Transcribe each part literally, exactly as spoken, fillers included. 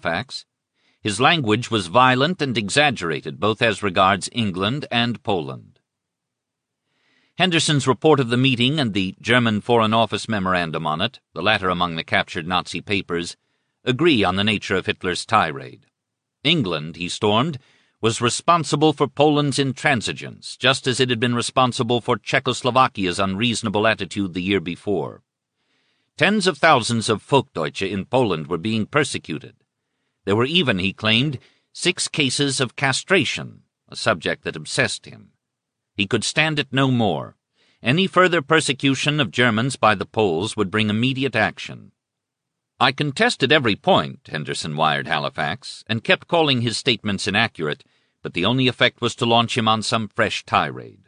Halifax. His language was violent and exaggerated, both as regards England and Poland. Henderson's report of the meeting and the German Foreign Office memorandum on it, the latter among the captured Nazi papers, agree on the nature of Hitler's tirade. England, he stormed, was responsible for Poland's intransigence, just as it had been responsible for Czechoslovakia's unreasonable attitude the year before. Tens of thousands of Volksdeutsche in Poland were being persecuted. There were even, he claimed, six cases of castration, a subject that obsessed him. He could stand it no more. Any further persecution of Germans by the Poles would bring immediate action. I contested every point, Henderson wired Halifax, and kept calling his statements inaccurate, but the only effect was to launch him on some fresh tirade.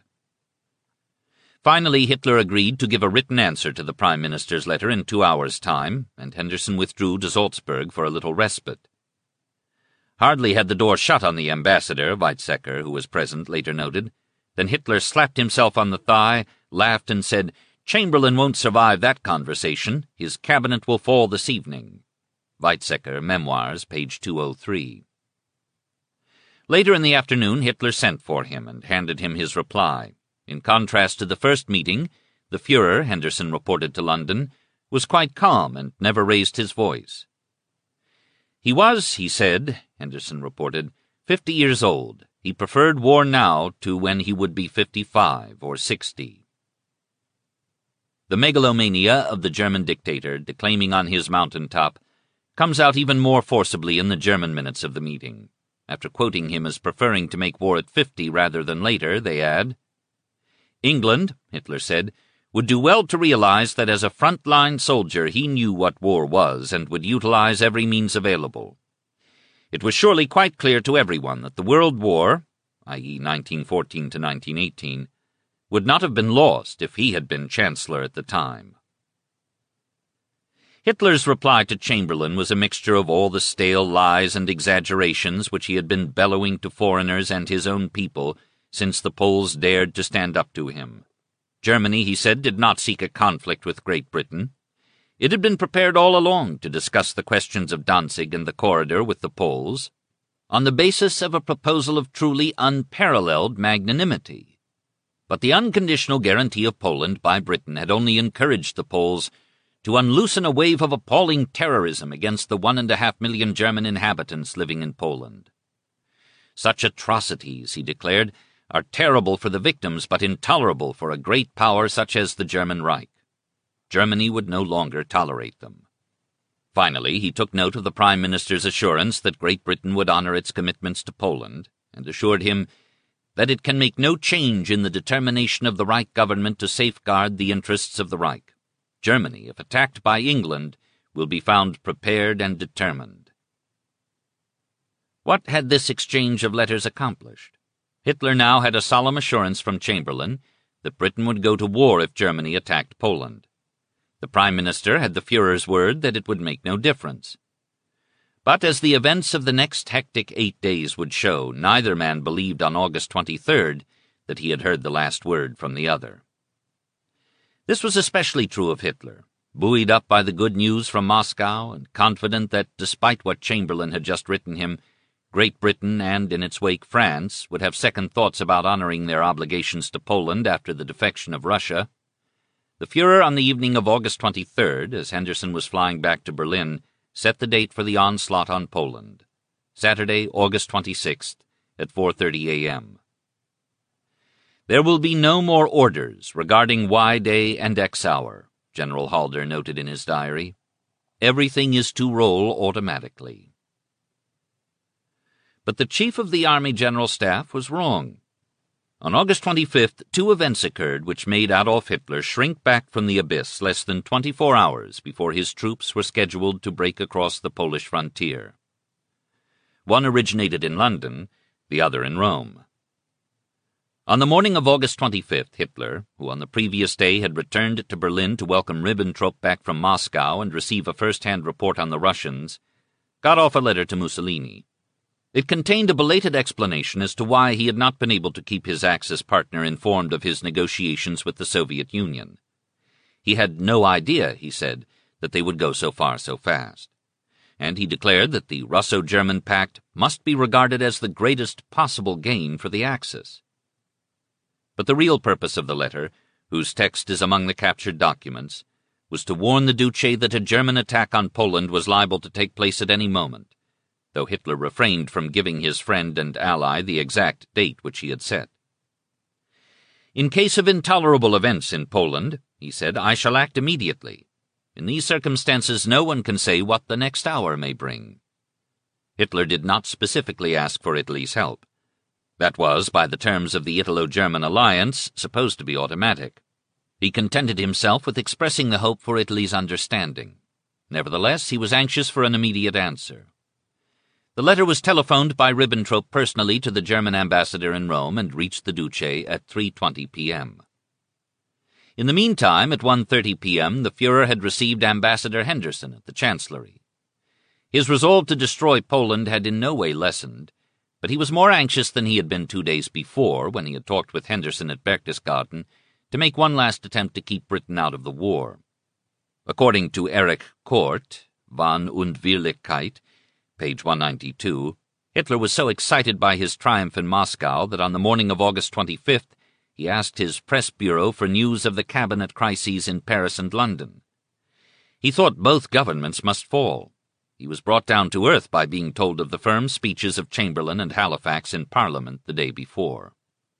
Finally, Hitler agreed to give a written answer to the Prime Minister's letter in two hours' time, and Henderson withdrew to Salzburg for a little respite. Hardly had the door shut on the ambassador, Weizsäcker, who was present, later noted, than Hitler slapped himself on the thigh, laughed, and said, "Chamberlain won't survive that conversation. His cabinet will fall this evening." Weizsäcker, Memoirs, page two oh three. Later in the afternoon, Hitler sent for him and handed him his reply. In contrast to the first meeting, the Führer, Henderson reported to London, was quite calm and never raised his voice. He was, he said, Henderson reported, fifty years old. He preferred war now to when he would be fifty-five or sixty. The megalomania of the German dictator, declaiming on his mountain-top, comes out even more forcibly in the German minutes of the meeting. After quoting him as preferring to make war at fifty rather than later, they add, "England," Hitler said, "would do well to realize that as a front-line soldier he knew what war was and would utilize every means available. It was surely quite clear to everyone that the World War, that is nineteen fourteen to nineteen eighteen, would not have been lost if he had been Chancellor at the time." Hitler's reply to Chamberlain was a mixture of all the stale lies and exaggerations which he had been bellowing to foreigners and his own people since the Poles dared to stand up to him. Germany, he said, did not seek a conflict with Great Britain. It had been prepared all along to discuss the questions of Danzig and the corridor with the Poles, on the basis of a proposal of truly unparalleled magnanimity. But the unconditional guarantee of Poland by Britain had only encouraged the Poles to unloosen a wave of appalling terrorism against the one and a half million German inhabitants living in Poland. Such atrocities, he declared, are terrible for the victims but intolerable for a great power such as the German Reich. Germany would no longer tolerate them. Finally, he took note of the Prime Minister's assurance that Great Britain would honor its commitments to Poland, and assured him that it can make no change in the determination of the Reich government to safeguard the interests of the Reich. Germany, if attacked by England, will be found prepared and determined. What had this exchange of letters accomplished? Hitler now had a solemn assurance from Chamberlain that Britain would go to war if Germany attacked Poland. The Prime Minister had the Führer's word that it would make no difference. But as the events of the next hectic eight days would show, neither man believed on August twenty-third that he had heard the last word from the other. This was especially true of Hitler, buoyed up by the good news from Moscow and confident that, despite what Chamberlain had just written him, Great Britain and, in its wake, France would have second thoughts about honoring their obligations to Poland after the defection of Russia. The Führer, on the evening of August twenty-third, as Henderson was flying back to Berlin, set the date for the onslaught on Poland, Saturday, August twenty-sixth, at four thirty a m "There will be no more orders regarding Y Day and X Hour," General Halder noted in his diary. "Everything is to roll automatically." But the chief of the Army General Staff was wrong. On August twenty-fifth, two events occurred which made Adolf Hitler shrink back from the abyss less than twenty-four hours before his troops were scheduled to break across the Polish frontier. One originated in London, the other in Rome. On the morning of August twenty-fifth, Hitler, who on the previous day had returned to Berlin to welcome Ribbentrop back from Moscow and receive a first-hand report on the Russians, got off a letter to Mussolini. It contained a belated explanation as to why he had not been able to keep his Axis partner informed of his negotiations with the Soviet Union. He had no idea, he said, that they would go so far so fast. and he declared that the Russo-German pact must be regarded as the greatest possible gain for the Axis. But the real purpose of the letter, whose text is among the captured documents, was to warn the Duce that a German attack on Poland was liable to take place at any moment, though Hitler refrained from giving his friend and ally the exact date which he had set. "In case of intolerable events in Poland," he said, "I shall act immediately. In these circumstances no one can say what the next hour may bring." Hitler did not specifically ask for Italy's help. That was, by the terms of the Italo-German alliance, supposed to be automatic. He contented himself with expressing the hope for Italy's understanding. Nevertheless, he was anxious for an immediate answer. The letter was telephoned by Ribbentrop personally to the German ambassador in Rome and reached the Duce at three twenty p m In the meantime, at one thirty p m, the Führer had received Ambassador Henderson at the Chancellery. His resolve to destroy Poland had in no way lessened, but he was more anxious than he had been two days before, when he had talked with Henderson at Berchtesgaden, to make one last attempt to keep Britain out of the war. According to Erich Kort, Wahn und Wirklichkeit, page one ninety-two, Hitler was so excited by his triumph in Moscow that on the morning of August twenty-fifth he asked his press bureau for news of the cabinet crises in Paris and London. He thought both governments must fall. He was brought down to earth by being told of the firm speeches of Chamberlain and Halifax in Parliament the day before.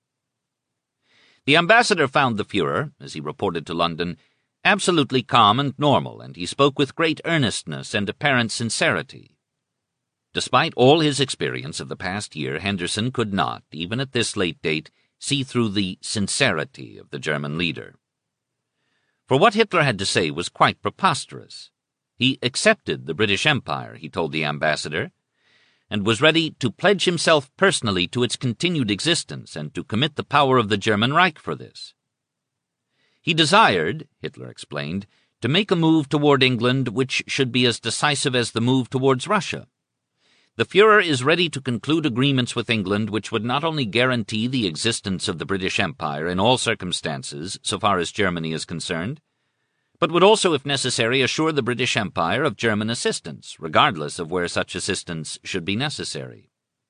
The ambassador found the Führer, as he reported to London, absolutely calm and normal, and he spoke with great earnestness and apparent sincerity. Despite all his experience of the past year, Henderson could not, even at this late date, see through the sincerity of the German leader. For what Hitler had to say was quite preposterous. He accepted the British Empire, he told the ambassador, and was ready to pledge himself personally to its continued existence and to commit the power of the German Reich for this. He desired, Hitler explained, to make a move toward England which should be as decisive as the move towards Russia. The Führer is ready to conclude agreements with England which would not only guarantee the existence of the British Empire in all circumstances, so far as Germany is concerned, but would also, if necessary, assure the British Empire of German assistance, regardless of where such assistance should be necessary.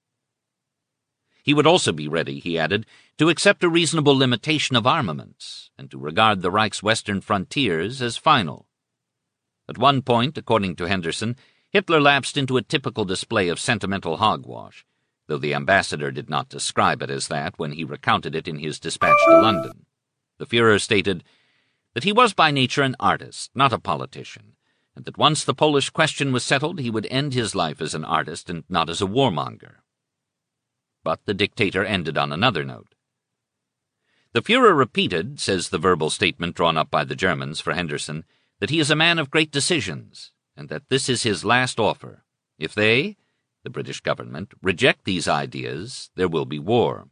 He would also be ready, he added, to accept a reasonable limitation of armaments, and to regard the Reich's western frontiers as final. At one point, according to Henderson, Hitler lapsed into a typical display of sentimental hogwash, though the ambassador did not describe it as that when he recounted it in his dispatch to London. The Führer stated that he was by nature an artist, not a politician, and that once the Polish question was settled he would end his life as an artist and not as a warmonger. But the dictator ended on another note. The Führer repeated, says the verbal statement drawn up by the Germans for Henderson, that he is a man of great decisions, and that this is his last offer. If they, the British government, reject these ideas, there will be war.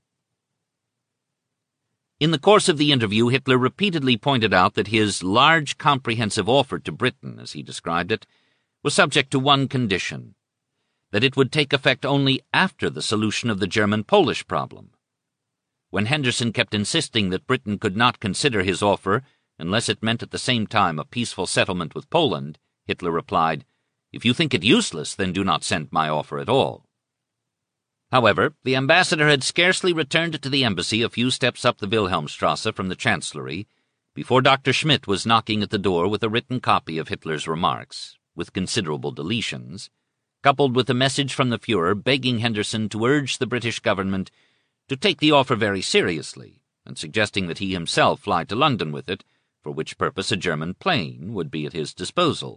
In the course of the interview, Hitler repeatedly pointed out that his large comprehensive offer to Britain, as he described it, was subject to one condition, that it would take effect only after the solution of the German-Polish problem. When Henderson kept insisting that Britain could not consider his offer unless it meant at the same time a peaceful settlement with Poland, Hitler replied, "If you think it useless, then do not send my offer at all." However, the ambassador had scarcely returned to the embassy a few steps up the Wilhelmstrasse from the Chancellery before Doctor Schmidt was knocking at the door with a written copy of Hitler's remarks, with considerable deletions, coupled with a message from the Führer begging Henderson to urge the British government to take the offer very seriously, and suggesting that he himself fly to London with it, for which purpose a German plane would be at his disposal.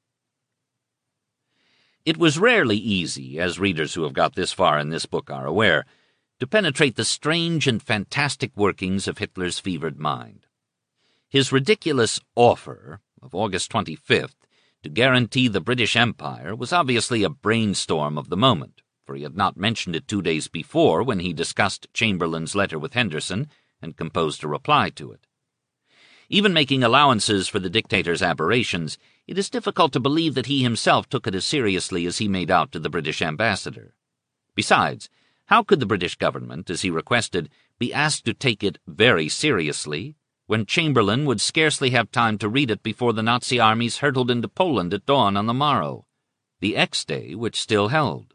It was rarely easy, as readers who have got this far in this book are aware, to penetrate the strange and fantastic workings of Hitler's fevered mind. His ridiculous offer of August twenty-fifth to guarantee the British Empire was obviously a brainstorm of the moment, for he had not mentioned it two days before when he discussed Chamberlain's letter with Henderson and composed a reply to it. Even making allowances for the dictator's aberrations, it is difficult to believe that he himself took it as seriously as he made out to the British ambassador. Besides, how could the British government, as he requested, be asked to take it very seriously when Chamberlain would scarcely have time to read it before the Nazi armies hurtled into Poland at dawn on the morrow, the X-Day which still held.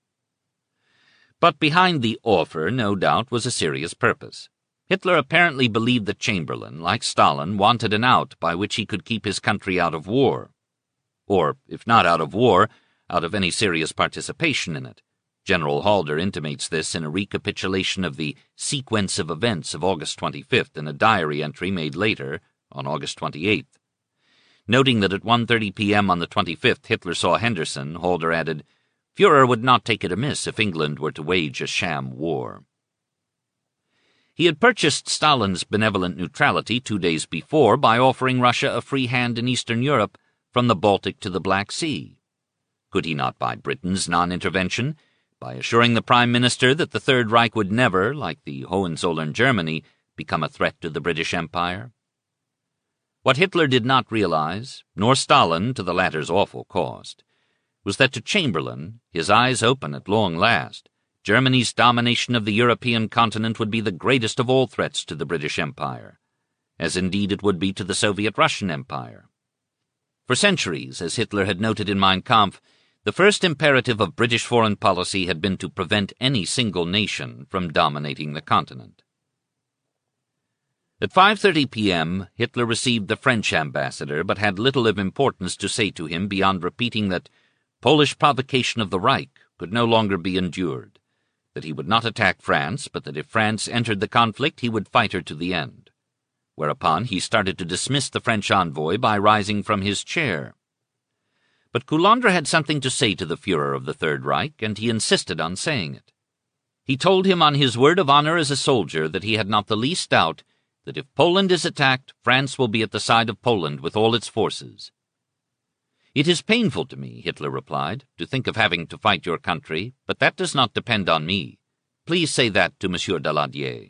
But behind the offer, no doubt, was a serious purpose. Hitler apparently believed that Chamberlain, like Stalin, wanted an out by which he could keep his country out of war. Or, if not out of war, out of any serious participation in it. General Halder intimates this in a recapitulation of the sequence of events of August twenty-fifth in a diary entry made later, on August twenty-eighth. Noting that at one thirty p m on the twenty-fifth Hitler saw Henderson, Halder added, "Führer would not take it amiss if England were to wage a sham war." He had purchased Stalin's benevolent neutrality two days before by offering Russia a free hand in Eastern Europe from the Baltic to the Black Sea. Could he not buy Britain's non-intervention by assuring the Prime Minister that the Third Reich would never, like the Hohenzollern Germany, become a threat to the British Empire? What Hitler did not realize, nor Stalin to the latter's awful cost, was that to Chamberlain, his eyes open at long last, Germany's domination of the European continent would be the greatest of all threats to the British Empire, as indeed it would be to the Soviet-Russian Empire. For centuries, as Hitler had noted in Mein Kampf, the first imperative of British foreign policy had been to prevent any single nation from dominating the continent. At five thirty p m, Hitler received the French ambassador, but had little of importance to say to him beyond repeating that Polish provocation of the Reich could no longer be endured, that he would not attack France, but that if France entered the conflict he would fight her to the end, whereupon he started to dismiss the French envoy by rising from his chair. But Coulondre had something to say to the Führer of the Third Reich, and he insisted on saying it. He told him on his word of honor as a soldier that he had not the least doubt that if Poland is attacked, France will be at the side of Poland with all its forces. "It is painful to me," Hitler replied, "to think of having to fight your country, but that does not depend on me. Please say that to Monsieur Daladier."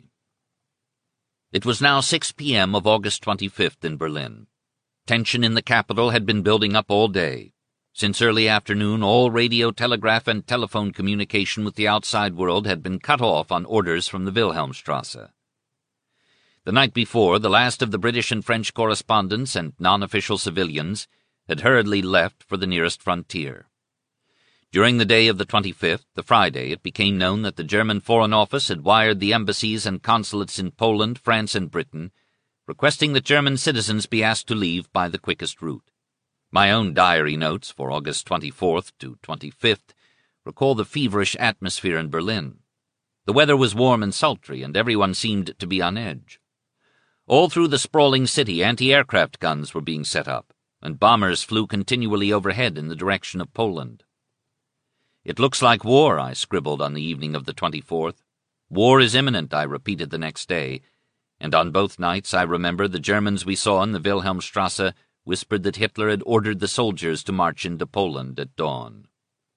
It was now six p m of August twenty-fifth in Berlin. Tension in the capital had been building up all day. Since early afternoon, all radio, telegraph, and telephone communication with the outside world had been cut off on orders from the Wilhelmstrasse. The night before, the last of the British and French correspondents and non-official civilians had hurriedly left for the nearest frontier. During the day of the twenty-fifth, the Friday, it became known that the German Foreign Office had wired the embassies and consulates in Poland, France, and Britain, requesting that German citizens be asked to leave by the quickest route. My own diary notes for August twenty-fourth to twenty-fifth recall the feverish atmosphere in Berlin. The weather was warm and sultry, and everyone seemed to be on edge. All through the sprawling city, anti-aircraft guns were being set up, and bombers flew continually overhead in the direction of Poland. "It looks like war," I scribbled on the evening of the twenty-fourth. "War is imminent," I repeated the next day, and on both nights I remember the Germans we saw in the Wilhelmstrasse whispered that Hitler had ordered the soldiers to march into Poland at dawn.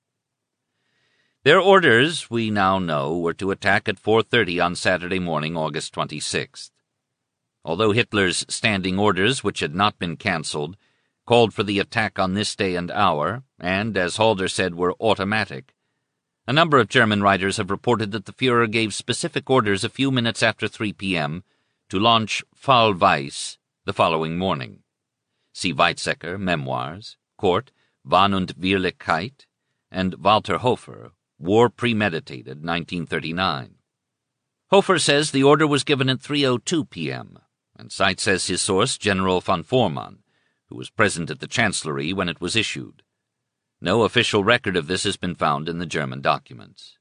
Their orders, we now know, were to attack at four thirty on Saturday morning, August twenty-sixth. Although Hitler's standing orders, which had not been cancelled, called for the attack on this day and hour, and, as Halder said, were automatic, a number of German writers have reported that the Führer gave specific orders a few minutes after three p m to launch Fall Weiss the following morning. See Weizsäcker, Memoirs, Kort, Wahn und Wirklichkeit, and Walter Hofer, War Premeditated, nineteen thirty-nine. Hofer says the order was given at three oh two p m, and cites as his source General von Formann, who was present at the Chancellery when it was issued. No official record of this has been found in the German documents.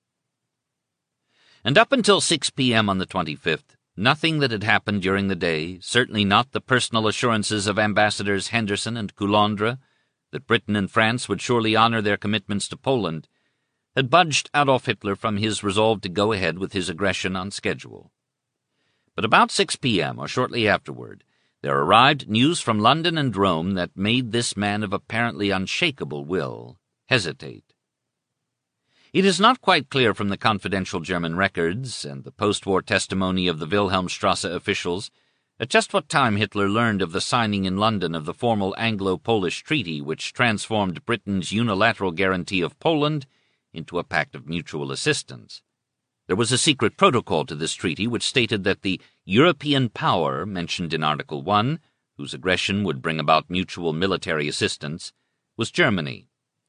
And up until six p m on the twenty-fifth, nothing that had happened during the day, certainly not the personal assurances of Ambassadors Henderson and Coulondre, that Britain and France would surely honor their commitments to Poland, had budged Adolf Hitler from his resolve to go ahead with his aggression on schedule. But about six p m, or shortly afterward, there arrived news from London and Rome that made this man of apparently unshakable will hesitate. It is not quite clear from the confidential German records and the post-war testimony of the Wilhelmstrasse officials at just what time Hitler learned of the signing in London of the formal Anglo-Polish treaty which transformed Britain's unilateral guarantee of Poland into a pact of mutual assistance. There was a secret protocol to this treaty which stated that the European power mentioned in Article one, whose aggression would bring about mutual military assistance, was Germany.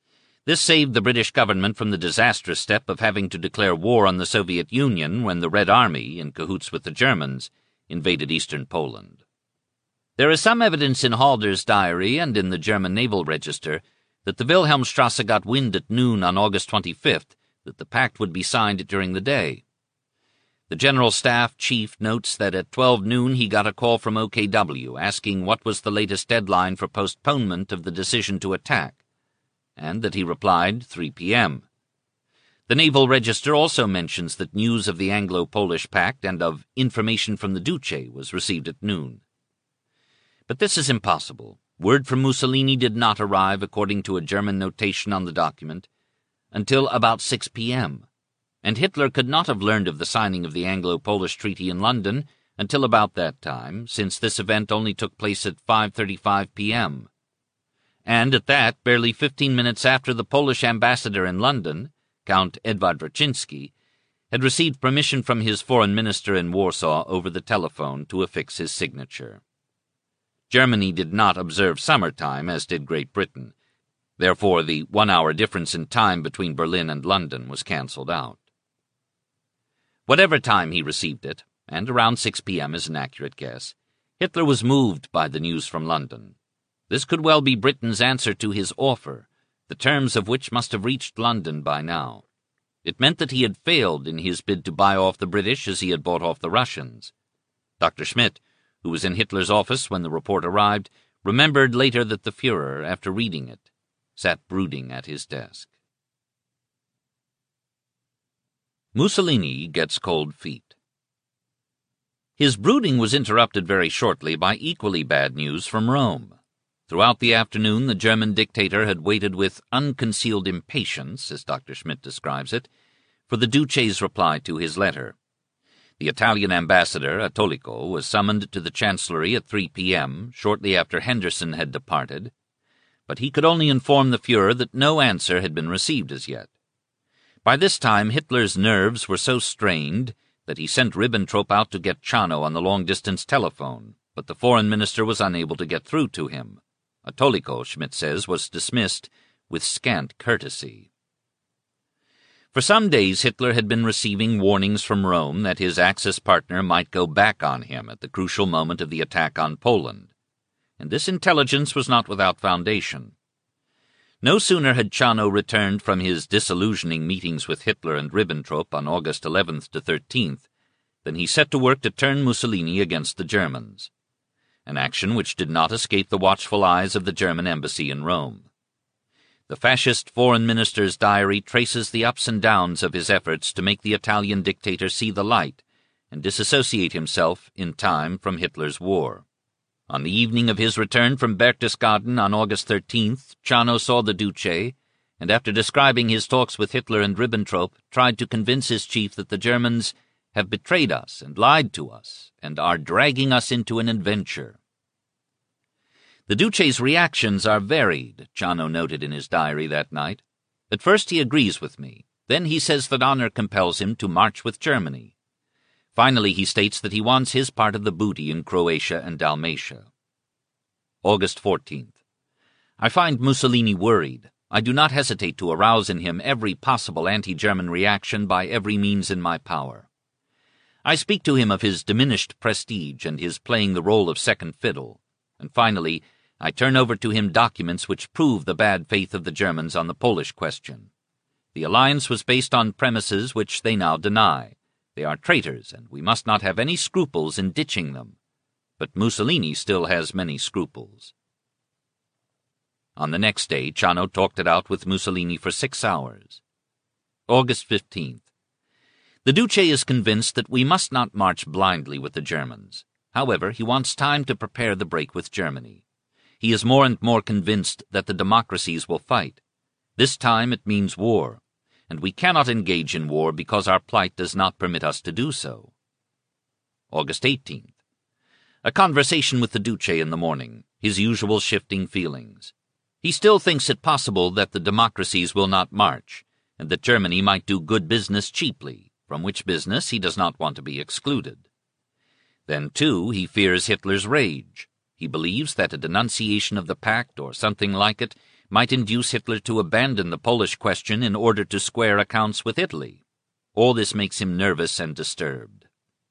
This saved the British government from the disastrous step of having to declare war on the Soviet Union when the Red Army, in cahoots with the Germans, invaded eastern Poland. There is some evidence in Halder's diary and in the German Naval Register that the Wilhelmstrasse got wind at noon on August twenty-fifth that the pact would be signed during the day. The General Staff Chief notes that at twelve noon he got a call from O K W asking what was the latest deadline for postponement of the decision to attack, and that he replied three p.m. The Naval Register also mentions that news of the Anglo-Polish Pact and of information from the Duce was received at noon. But this is impossible. Word from Mussolini did not arrive, according to a German notation on the document, until about six p.m., and Hitler could not have learned of the signing of the Anglo-Polish Treaty in London until about that time, since this event only took place at five thirty-five p.m. And at that, barely fifteen minutes after the Polish ambassador in London, Count Edward Raczynski, had received permission from his foreign minister in Warsaw over the telephone to affix his signature. Germany did not observe summertime, as did Great Britain. Therefore, the one-hour difference in time between Berlin and London was cancelled out. Whatever time he received it, and around six p.m. is an accurate guess, Hitler was moved by the news from London. This could well be Britain's answer to his offer, the terms of which must have reached London by now. It meant that he had failed in his bid to buy off the British as he had bought off the Russians. Doctor Schmidt, who was in Hitler's office when the report arrived, remembered later that the Führer, after reading it, sat brooding at his desk. Mussolini gets cold feet. His brooding was interrupted very shortly by equally bad news from Rome. Throughout the afternoon, the German dictator had waited with unconcealed impatience, as Doctor Schmidt describes it, for the Duce's reply to his letter. The Italian ambassador, Attolico, was summoned to the Chancellery at three p.m., shortly after Henderson had departed, but he could only inform the Führer that no answer had been received as yet. By this time, Hitler's nerves were so strained that he sent Ribbentrop out to get Chano on the long-distance telephone, but the foreign minister was unable to get through to him. Attolico, Schmidt says, was dismissed with scant courtesy. For some days Hitler had been receiving warnings from Rome that his Axis partner might go back on him at the crucial moment of the attack on Poland, and this intelligence was not without foundation. No sooner had Chano returned from his disillusioning meetings with Hitler and Ribbentrop on August eleventh to thirteenth than he set to work to turn Mussolini against the Germans, an action which did not escape the watchful eyes of the German embassy in Rome. The fascist foreign minister's diary traces the ups and downs of his efforts to make the Italian dictator see the light and disassociate himself in time from Hitler's war. On the evening of his return from Berchtesgaden on August thirteenth, Chano saw the Duce, and after describing his talks with Hitler and Ribbentrop, tried to convince his chief that the Germans have betrayed us and lied to us, and are dragging us into an adventure. The Duce's reactions are varied, Chano noted in his diary that night. At first he agrees with me. Then he says that honor compels him to march with Germany. Finally, he states that he wants his part of the booty in Croatia and Dalmatia. August fourteenth. I find Mussolini worried. I do not hesitate to arouse in him every possible anti-German reaction by every means in my power. I speak to him of his diminished prestige and his playing the role of second fiddle, and finally, I turn over to him documents which prove the bad faith of the Germans on the Polish question. The alliance was based on premises which they now deny. They are traitors, and we must not have any scruples in ditching them. But Mussolini still has many scruples. On the next day, Chano talked it out with Mussolini for six hours. August fifteenth. The Duce is convinced that we must not march blindly with the Germans. However, he wants time to prepare the break with Germany. He is more and more convinced that the democracies will fight. This time it means war, and we cannot engage in war because our plight does not permit us to do so. August eighteenth. A conversation with the Duce in the morning, his usual shifting feelings. He still thinks it possible that the democracies will not march, and that Germany might do good business cheaply, from which business he does not want to be excluded. Then, too, he fears Hitler's rage. He believes that a denunciation of the pact, or something like it, might induce Hitler to abandon the Polish question in order to square accounts with Italy. All this makes him nervous and disturbed.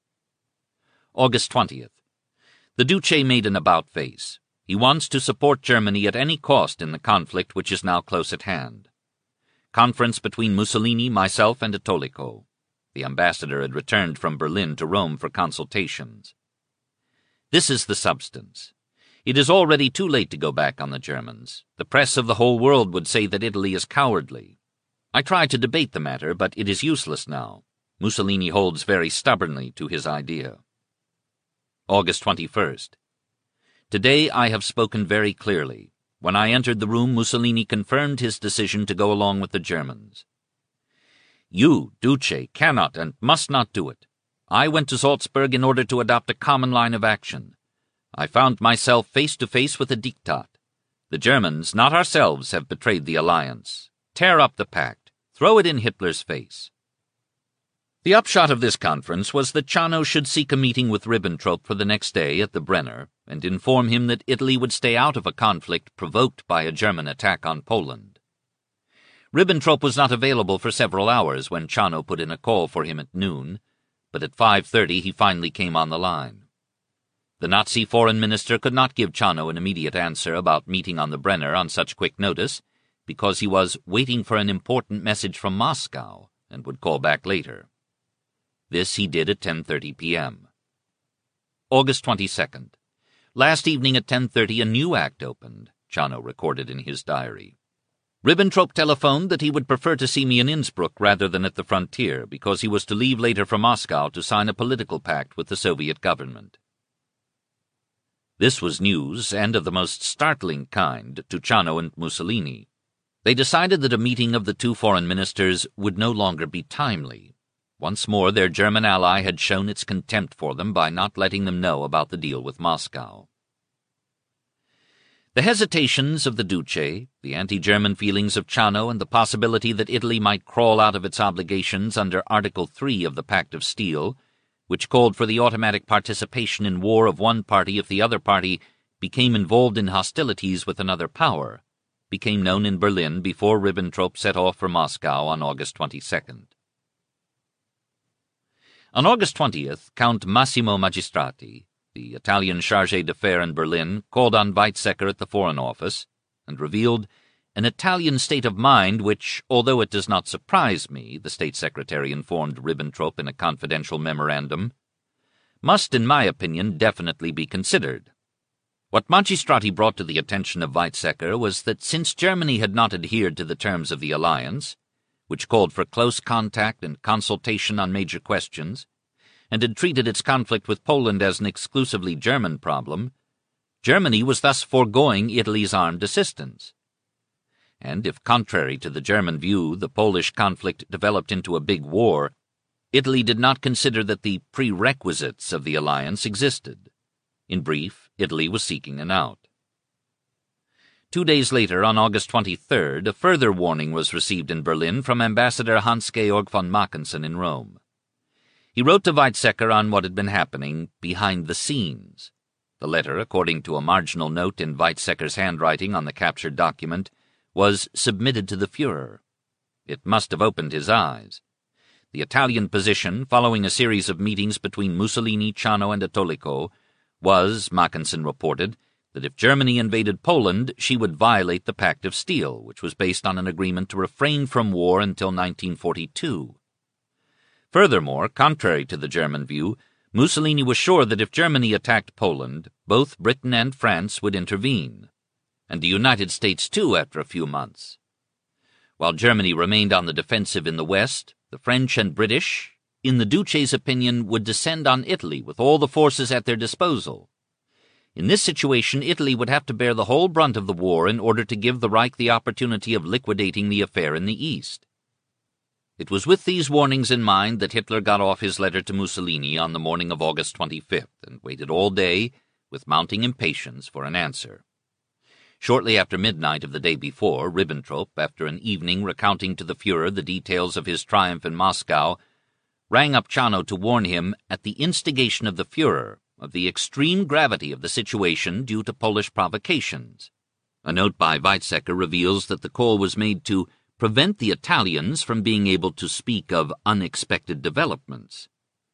August twentieth. The Duce made an about-face. He wants to support Germany at any cost in the conflict which is now close at hand. Conference between Mussolini, myself, and Etoliko. The ambassador had returned from Berlin to Rome for consultations. This is the substance. It is already too late to go back on the Germans. The press of the whole world would say that Italy is cowardly. I tried to debate the matter, but it is useless now. Mussolini holds very stubbornly to his idea. August twenty-first. Today I have spoken very clearly. When I entered the room, Mussolini confirmed his decision to go along with the Germans. You, Duce, cannot and must not do it. I went to Salzburg in order to adopt a common line of action. I found myself face to face with a diktat. The Germans, not ourselves, have betrayed the alliance. Tear up the pact. Throw it in Hitler's face. The upshot of this conference was that Ciano should seek a meeting with Ribbentrop for the next day at the Brenner and inform him that Italy would stay out of a conflict provoked by a German attack on Poland. Ribbentrop was not available for several hours when Ciano put in a call for him at noon, but at five thirty he finally came on the line. The Nazi foreign minister could not give Ciano an immediate answer about meeting on the Brenner on such quick notice, because he was waiting for an important message from Moscow and would call back later. This he did at ten thirty p m August twenty-second. Last evening at ten thirty a new act opened, Ciano recorded in his diary. Ribbentrop telephoned that he would prefer to see me in Innsbruck rather than at the frontier, because he was to leave later for Moscow to sign a political pact with the Soviet government. This was news, and of the most startling kind, to Ciano and Mussolini. They decided that a meeting of the two foreign ministers would no longer be timely. Once more their German ally had shown its contempt for them by not letting them know about the deal with Moscow. The hesitations of the Duce, the anti-German feelings of Ciano, and the possibility that Italy might crawl out of its obligations under Article three of the Pact of Steel, which called for the automatic participation in war of one party if the other party became involved in hostilities with another power, became known in Berlin before Ribbentrop set off for Moscow on August twenty-second. On August twentieth, Count Massimo Magistrati, the Italian chargé d'affaires in Berlin, called on Weizsäcker at the Foreign Office and revealed an Italian state of mind which, although it does not surprise me, the State Secretary informed Ribbentrop in a confidential memorandum, must, in my opinion, definitely be considered. What Magistrati brought to the attention of Weizsäcker was that since Germany had not adhered to the terms of the alliance, which called for close contact and consultation on major questions, and had treated its conflict with Poland as an exclusively German problem, Germany was thus foregoing Italy's armed assistance. And if, contrary to the German view, the Polish conflict developed into a big war, Italy did not consider that the prerequisites of the alliance existed. In brief, Italy was seeking an out. Two days later, on August twenty-third, a further warning was received in Berlin from Ambassador Hans-Georg von Mackensen in Rome. He wrote to Weizsäcker on what had been happening behind the scenes. The letter, according to a marginal note in Weizsäcker's handwriting on the captured document, was submitted to the Führer. It must have opened his eyes. The Italian position, following a series of meetings between Mussolini, Ciano, and Etoliko, was, Mackensen reported, that if Germany invaded Poland, she would violate the Pact of Steel, which was based on an agreement to refrain from war until nineteen forty-two. Furthermore, contrary to the German view, Mussolini was sure that if Germany attacked Poland, both Britain and France would intervene, and the United States too after a few months. While Germany remained on the defensive in the West, the French and British, in the Duce's opinion, would descend on Italy with all the forces at their disposal. In this situation, Italy would have to bear the whole brunt of the war in order to give the Reich the opportunity of liquidating the affair in the East. It was with these warnings in mind that Hitler got off his letter to Mussolini on the morning of August twenty-fifth and waited all day, with mounting impatience, for an answer. Shortly after midnight of the day before, Ribbentrop, after an evening recounting to the Führer the details of his triumph in Moscow, rang up Ciano to warn him, at the instigation of the Führer, of the extreme gravity of the situation due to Polish provocations. A note by Weizsäcker reveals that the call was made to prevent the Italians from being able to speak of unexpected developments.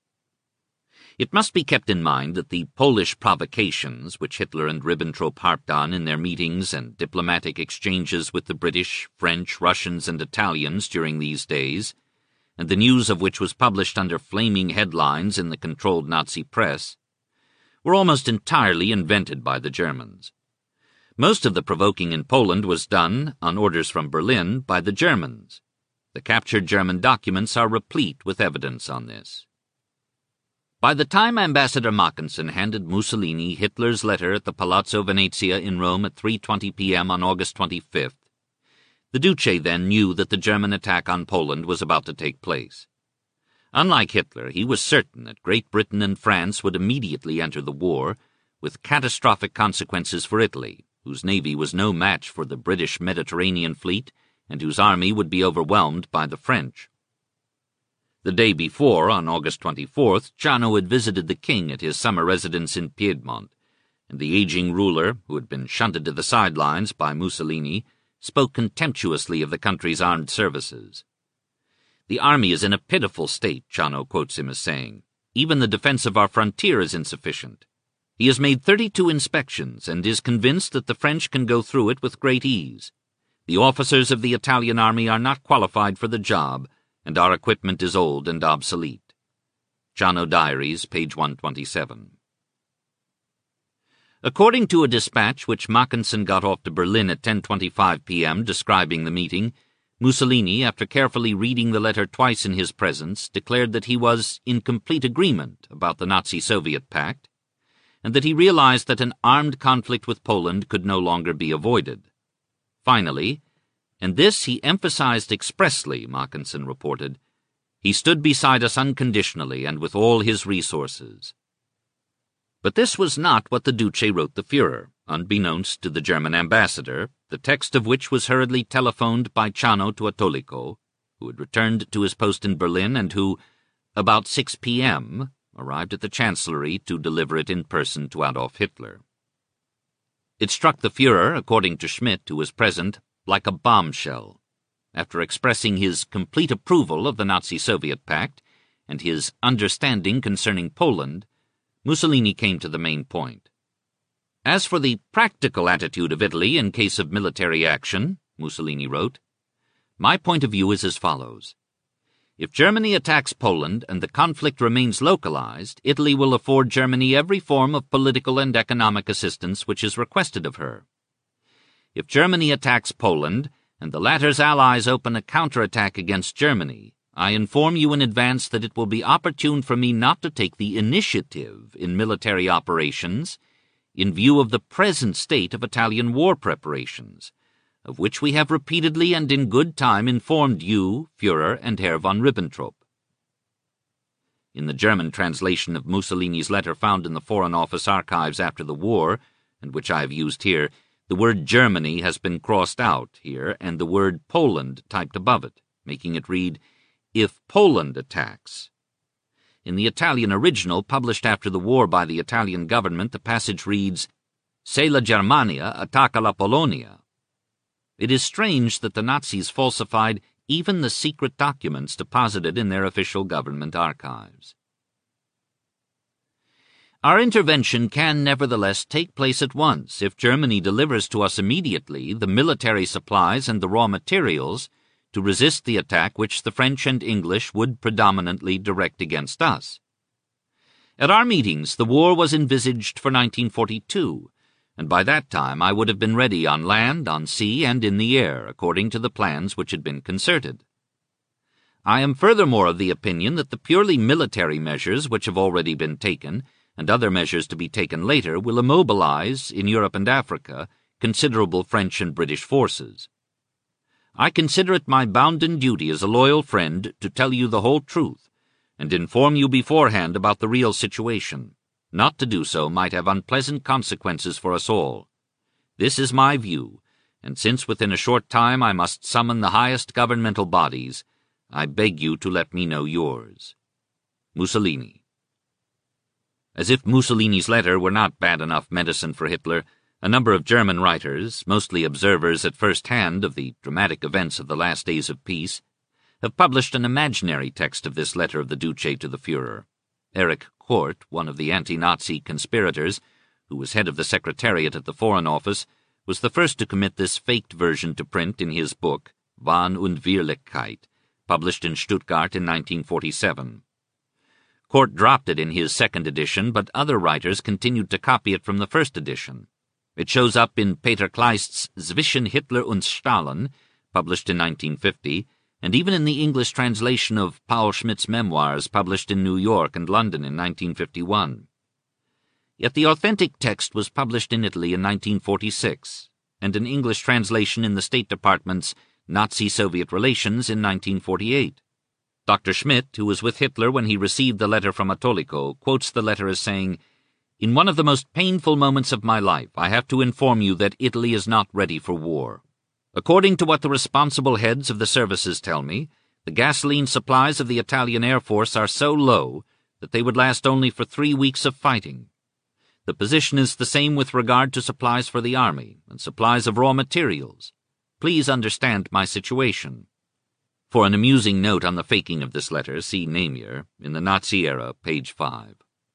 It must be kept in mind that the Polish provocations, which Hitler and Ribbentrop harped on in their meetings and diplomatic exchanges with the British, French, Russians, and Italians during these days, and the news of which was published under flaming headlines in the controlled Nazi press, were almost entirely invented by the Germans. Most of the provoking in Poland was done, on orders from Berlin, by the Germans. The captured German documents are replete with evidence on this. By the time Ambassador Mackensen handed Mussolini Hitler's letter at the Palazzo Venezia in Rome at three twenty p m on August twenty-fifth, the Duce then knew that the German attack on Poland was about to take place. Unlike Hitler, he was certain that Great Britain and France would immediately enter the war, with catastrophic consequences for Italy, whose navy was no match for the British Mediterranean fleet and whose army would be overwhelmed by the French. The day before, on August twenty-fourth, Ciano had visited the king at his summer residence in Piedmont, and the aging ruler, who had been shunted to the sidelines by Mussolini, spoke contemptuously of the country's armed services. "The army is in a pitiful state," Ciano quotes him as saying. "Even the defense of our frontier is insufficient. He has made thirty-two inspections and is convinced that the French can go through it with great ease. The officers of the Italian army are not qualified for the job, and our equipment is old and obsolete." Ciano Diaries, page one twenty-seven. According to a dispatch which Mackensen got off to Berlin at ten twenty-five p m describing the meeting, Mussolini, after carefully reading the letter twice in his presence, declared that he was in complete agreement about the Nazi-Soviet pact, and that he realized that an armed conflict with Poland could no longer be avoided. Finally, and this he emphasized expressly, Mackensen reported, he stood beside us unconditionally and with all his resources. But this was not what the Duce wrote the Führer, unbeknownst to the German ambassador, the text of which was hurriedly telephoned by Ciano to Attolico, who had returned to his post in Berlin and who, about six p m, arrived at the Chancellery to deliver it in person to Adolf Hitler. It struck the Führer, according to Schmidt, who was present, like a bombshell. After expressing his complete approval of the Nazi-Soviet pact and his understanding concerning Poland, Mussolini came to the main point. "As for the practical attitude of Italy in case of military action," Mussolini wrote, "my point of view is as follows. If Germany attacks Poland and the conflict remains localized, Italy will afford Germany every form of political and economic assistance which is requested of her. If Germany attacks Poland, and the latter's allies open a counterattack against Germany, I inform you in advance that it will be opportune for me not to take the initiative in military operations in view of the present state of Italian war preparations, of which we have repeatedly and in good time informed you, Führer, and Herr von Ribbentrop." In the German translation of Mussolini's letter found in the Foreign Office archives after the war, and which I have used here, the word Germany has been crossed out here and the word Poland typed above it, making it read, "If Poland attacks." In the Italian original, published after the war by the Italian government, the passage reads, "Se la Germania attacca la Polonia." It is strange that the Nazis falsified even the secret documents deposited in their official government archives. Our intervention can nevertheless take place at once if Germany delivers to us immediately the military supplies and the raw materials to resist the attack which the French and English would predominantly direct against us. At our meetings, the war was envisaged for nineteen forty-two, and by that time I would have been ready on land, on sea, and in the air, according to the plans which had been concerted. I am furthermore of the opinion that the purely military measures which have already been taken, and other measures to be taken later, will immobilize, in Europe and Africa, considerable French and British forces. I consider it my bounden duty as a loyal friend to tell you the whole truth, and inform you beforehand about the real situation. Not to do so might have unpleasant consequences for us all. This is my view, and since within a short time I must summon the highest governmental bodies, I beg you to let me know yours. Mussolini. As if Mussolini's letter were not bad enough medicine for Hitler, A number of German writers, mostly observers at first hand of the dramatic events of the last days of peace, have published an imaginary text of this letter of the Duce to the Führer. Erich Kort, one of the anti-Nazi conspirators, who was head of the Secretariat at the Foreign Office, was the first to commit this faked version to print in his book, Wahn und Wirklichkeit, published in Stuttgart in nineteen forty-seven. Kort dropped it in his second edition, but other writers continued to copy it from the first edition. It shows up in Peter Kleist's Zwischen Hitler und Stalin, published in nineteen fifty, and even in the English translation of Paul Schmidt's memoirs, published in New York and London in nineteen fifty-one. Yet the authentic text was published in Italy in nineteen forty-six, and an English translation in the State Department's Nazi-Soviet Relations in nineteen forty-eight. Doctor Schmidt, who was with Hitler when he received the letter from Autolico, quotes the letter as saying, "In one of the most painful moments of my life, I have to inform you that Italy is not ready for war. According to what the responsible heads of the services tell me, the gasoline supplies of the Italian Air Force are so low that they would last only for three weeks of fighting. The position is the same with regard to supplies for the army and supplies of raw materials. Please understand my situation." For an amusing note on the faking of this letter, see Namier, In the Nazi Era, page five.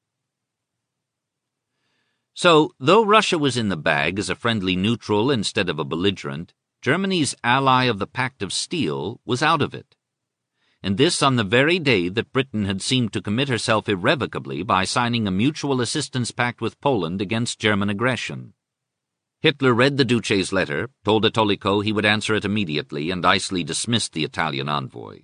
So, though Russia was in the bag as a friendly neutral instead of a belligerent, Germany's ally of the Pact of Steel was out of it. And this on the very day that Britain had seemed to commit herself irrevocably by signing a mutual assistance pact with Poland against German aggression. Hitler read the Duce's letter, told Autolico he would answer it immediately, and icily dismissed the Italian envoy.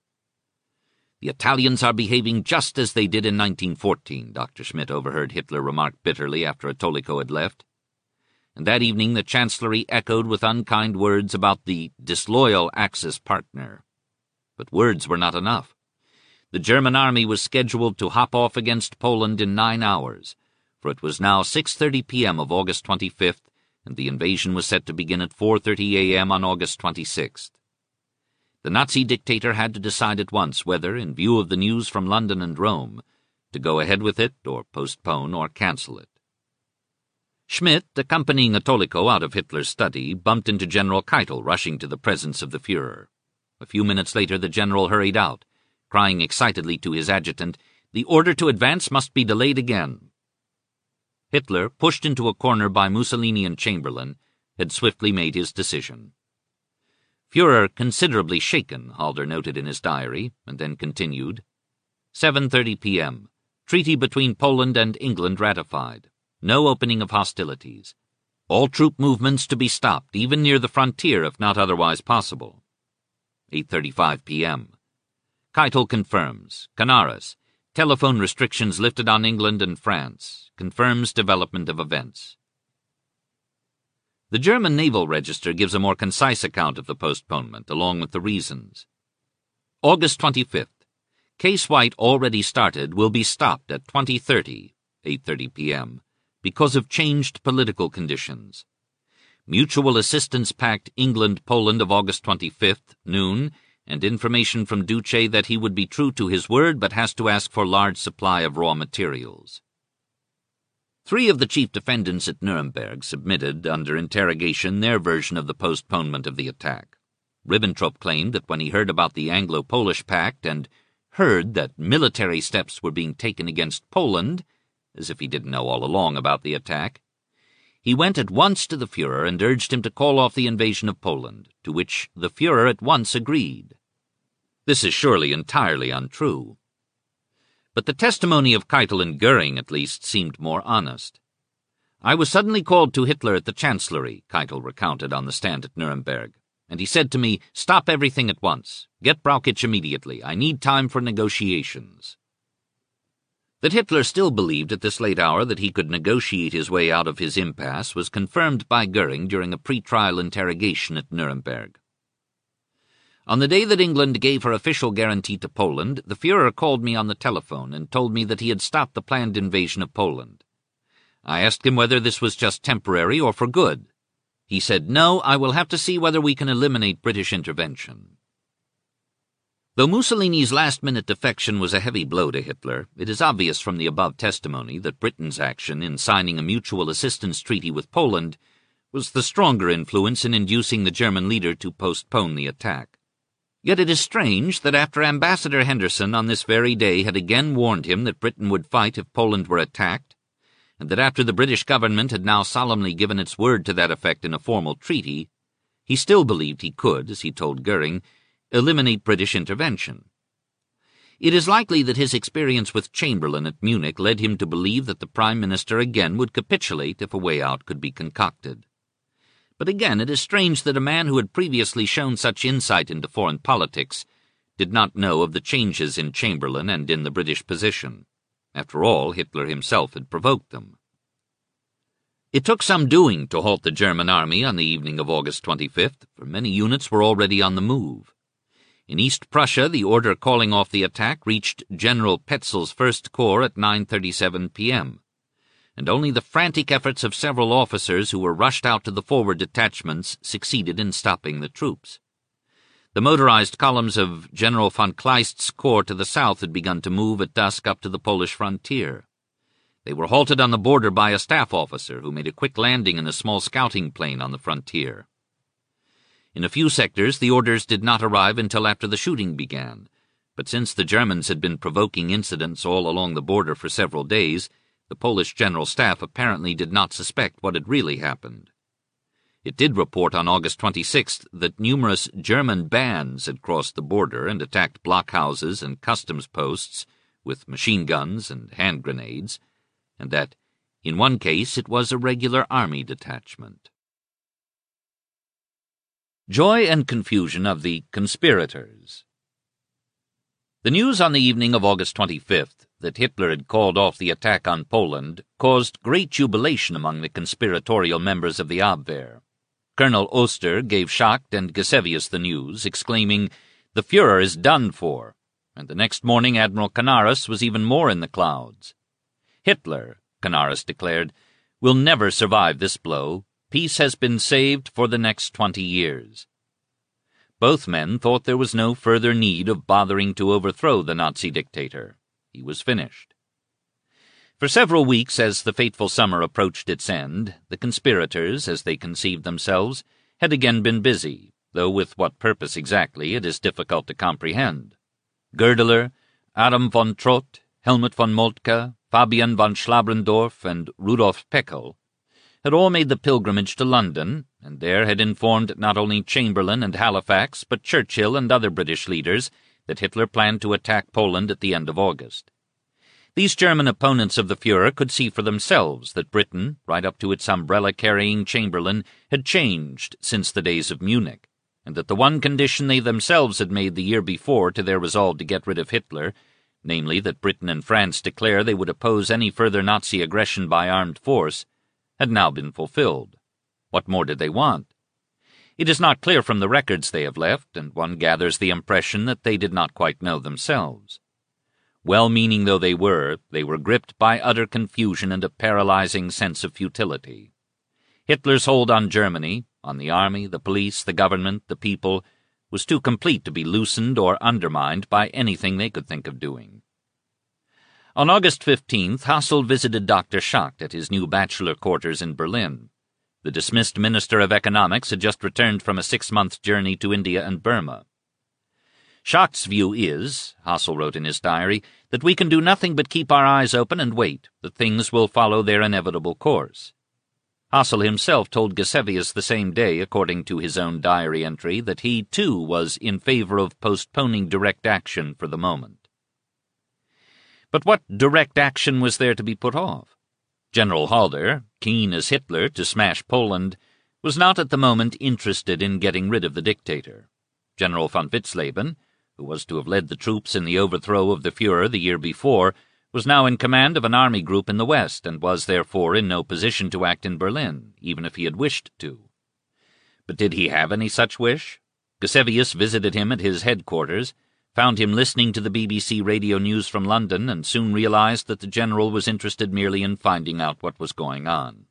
"The Italians are behaving just as they did in nineteen fourteen, Doctor Schmidt overheard Hitler remark bitterly after Autolico had left. And that evening the Chancellery echoed with unkind words about the disloyal Axis partner. But words were not enough. The German army was scheduled to hop off against Poland in nine hours, for it was now six thirty p.m. of August twenty-fifth, and the invasion was set to begin at four thirty a.m. on August twenty-sixth. The Nazi dictator had to decide at once whether, in view of the news from London and Rome, to go ahead with it or postpone or cancel it. Schmidt, accompanying Autolico out of Hitler's study, bumped into General Keitel rushing to the presence of the Führer. A few minutes later the general hurried out, crying excitedly to his adjutant, "The order to advance must be delayed again." Hitler, pushed into a corner by Mussolini and Chamberlain, had swiftly made his decision. Führer considerably shaken, Halder noted in his diary, and then continued. seven thirty p.m. Treaty between Poland and England ratified. No opening of hostilities. All troop movements to be stopped, even near the frontier if not otherwise possible. eight thirty-five p.m. Keitel confirms. Canaris. Telephone restrictions lifted on England and France. Confirms development of events. The German Naval Register gives a more concise account of the postponement, along with the reasons. August twenty-fifth. Case White already started will be stopped at twenty thirty, eight thirty p.m., because of changed political conditions. Mutual Assistance Pact England-Poland of August twenty-fifth, noon, and information from Duce that he would be true to his word but has to ask for large supply of raw materials. Three of the chief defendants at Nuremberg submitted, under interrogation, their version of the postponement of the attack. Ribbentrop claimed that when he heard about the Anglo-Polish Pact and heard that military steps were being taken against Poland, as if he didn't know all along about the attack, he went at once to the Führer and urged him to call off the invasion of Poland, to which the Führer at once agreed. This is surely entirely untrue. But the testimony of Keitel and Goering, at least, seemed more honest. "I was suddenly called to Hitler at the Chancellery," Keitel recounted on the stand at Nuremberg, "and he said to me, 'Stop everything at once. Get Brauchitsch immediately. I need time for negotiations.'" That Hitler still believed at this late hour that he could negotiate his way out of his impasse was confirmed by Goering during a pre-trial interrogation at Nuremberg. On the day that England gave her official guarantee to Poland, the Führer called me on the telephone and told me that he had stopped the planned invasion of Poland. I asked him whether this was just temporary or for good. He said, "No, I will have to see whether we can eliminate British intervention." Though Mussolini's last-minute defection was a heavy blow to Hitler, it is obvious from the above testimony that Britain's action in signing a mutual assistance treaty with Poland was the stronger influence in inducing the German leader to postpone the attack. Yet it is strange that after Ambassador Henderson on this very day had again warned him that Britain would fight if Poland were attacked, and that after the British government had now solemnly given its word to that effect in a formal treaty, he still believed he could, as he told Goering, eliminate British intervention. It is likely that his experience with Chamberlain at Munich led him to believe that the Prime Minister again would capitulate if a way out could be concocted. But again, it is strange that a man who had previously shown such insight into foreign politics did not know of the changes in Chamberlain and in the British position. After all, Hitler himself had provoked them. It took some doing to halt the German army on the evening of August twenty-fifth, for many units were already on the move. In East Prussia, the order calling off the attack reached General Petzel's First Corps at nine thirty-seven p m, and only the frantic efforts of several officers who were rushed out to the forward detachments succeeded in stopping the troops. The motorized columns of General von Kleist's corps to the south had begun to move at dusk up to the Polish frontier. They were halted on the border by a staff officer who made a quick landing in a small scouting plane on the frontier. In a few sectors, the orders did not arrive until after the shooting began, but since the Germans had been provoking incidents all along the border for several days, the Polish General Staff apparently did not suspect what had really happened. It did report on August twenty-sixth that numerous German bands had crossed the border and attacked blockhouses and customs posts with machine guns and hand grenades, and that, in one case, it was a regular army detachment. Joy and confusion of the conspirators. The news on the evening of August twenty-fifth that Hitler had called off the attack on Poland caused great jubilation among the conspiratorial members of the Abwehr. Colonel Oster gave Schacht and Gisevius the news, exclaiming, "The Führer is done for," and the next morning Admiral Canaris was even more in the clouds. "Hitler," Canaris declared, "will never survive this blow. Peace has been saved for the next twenty years." Both men thought there was no further need of bothering to overthrow the Nazi dictator. He was finished. For several weeks, as the fateful summer approached its end, the conspirators, as they conceived themselves, had again been busy, though with what purpose exactly it is difficult to comprehend. Goerdeler, Adam von Trott, Helmut von Moltke, Fabian von Schlabrendorf, and Rudolf Peckel had all made the pilgrimage to London, and there had informed not only Chamberlain and Halifax, but Churchill and other British leaders that Hitler planned to attack Poland at the end of August. These German opponents of the Führer could see for themselves that Britain, right up to its umbrella-carrying Chamberlain, had changed since the days of Munich, and that the one condition they themselves had made the year before to their resolve to get rid of Hitler, namely that Britain and France declare they would oppose any further Nazi aggression by armed force, had now been fulfilled. What more did they want? It is not clear from the records they have left, and one gathers the impression that they did not quite know themselves. Well-meaning though they were, they were gripped by utter confusion and a paralyzing sense of futility. Hitler's hold on Germany, on the army, the police, the government, the people, was too complete to be loosened or undermined by anything they could think of doing. On August fifteenth, Hassel visited Doctor Schacht at his new bachelor quarters in Berlin. The dismissed Minister of Economics had just returned from a six-month journey to India and Burma. Schacht's view is, Hassel wrote in his diary, that we can do nothing but keep our eyes open and wait, that things will follow their inevitable course. Hassel himself told Gisevius the same day, according to his own diary entry, that he, too, was in favor of postponing direct action for the moment. But what direct action was there to be put off? General Halder, keen as Hitler to smash Poland, was not at the moment interested in getting rid of the dictator. General von Witzleben, who was to have led the troops in the overthrow of the Führer the year before, was now in command of an army group in the west and was therefore in no position to act in Berlin, even if he had wished to. But did he have any such wish? Gisevius visited him at his headquarters, found him listening to the B B C radio news from London, and soon realized that the general was interested merely in finding out what was going on.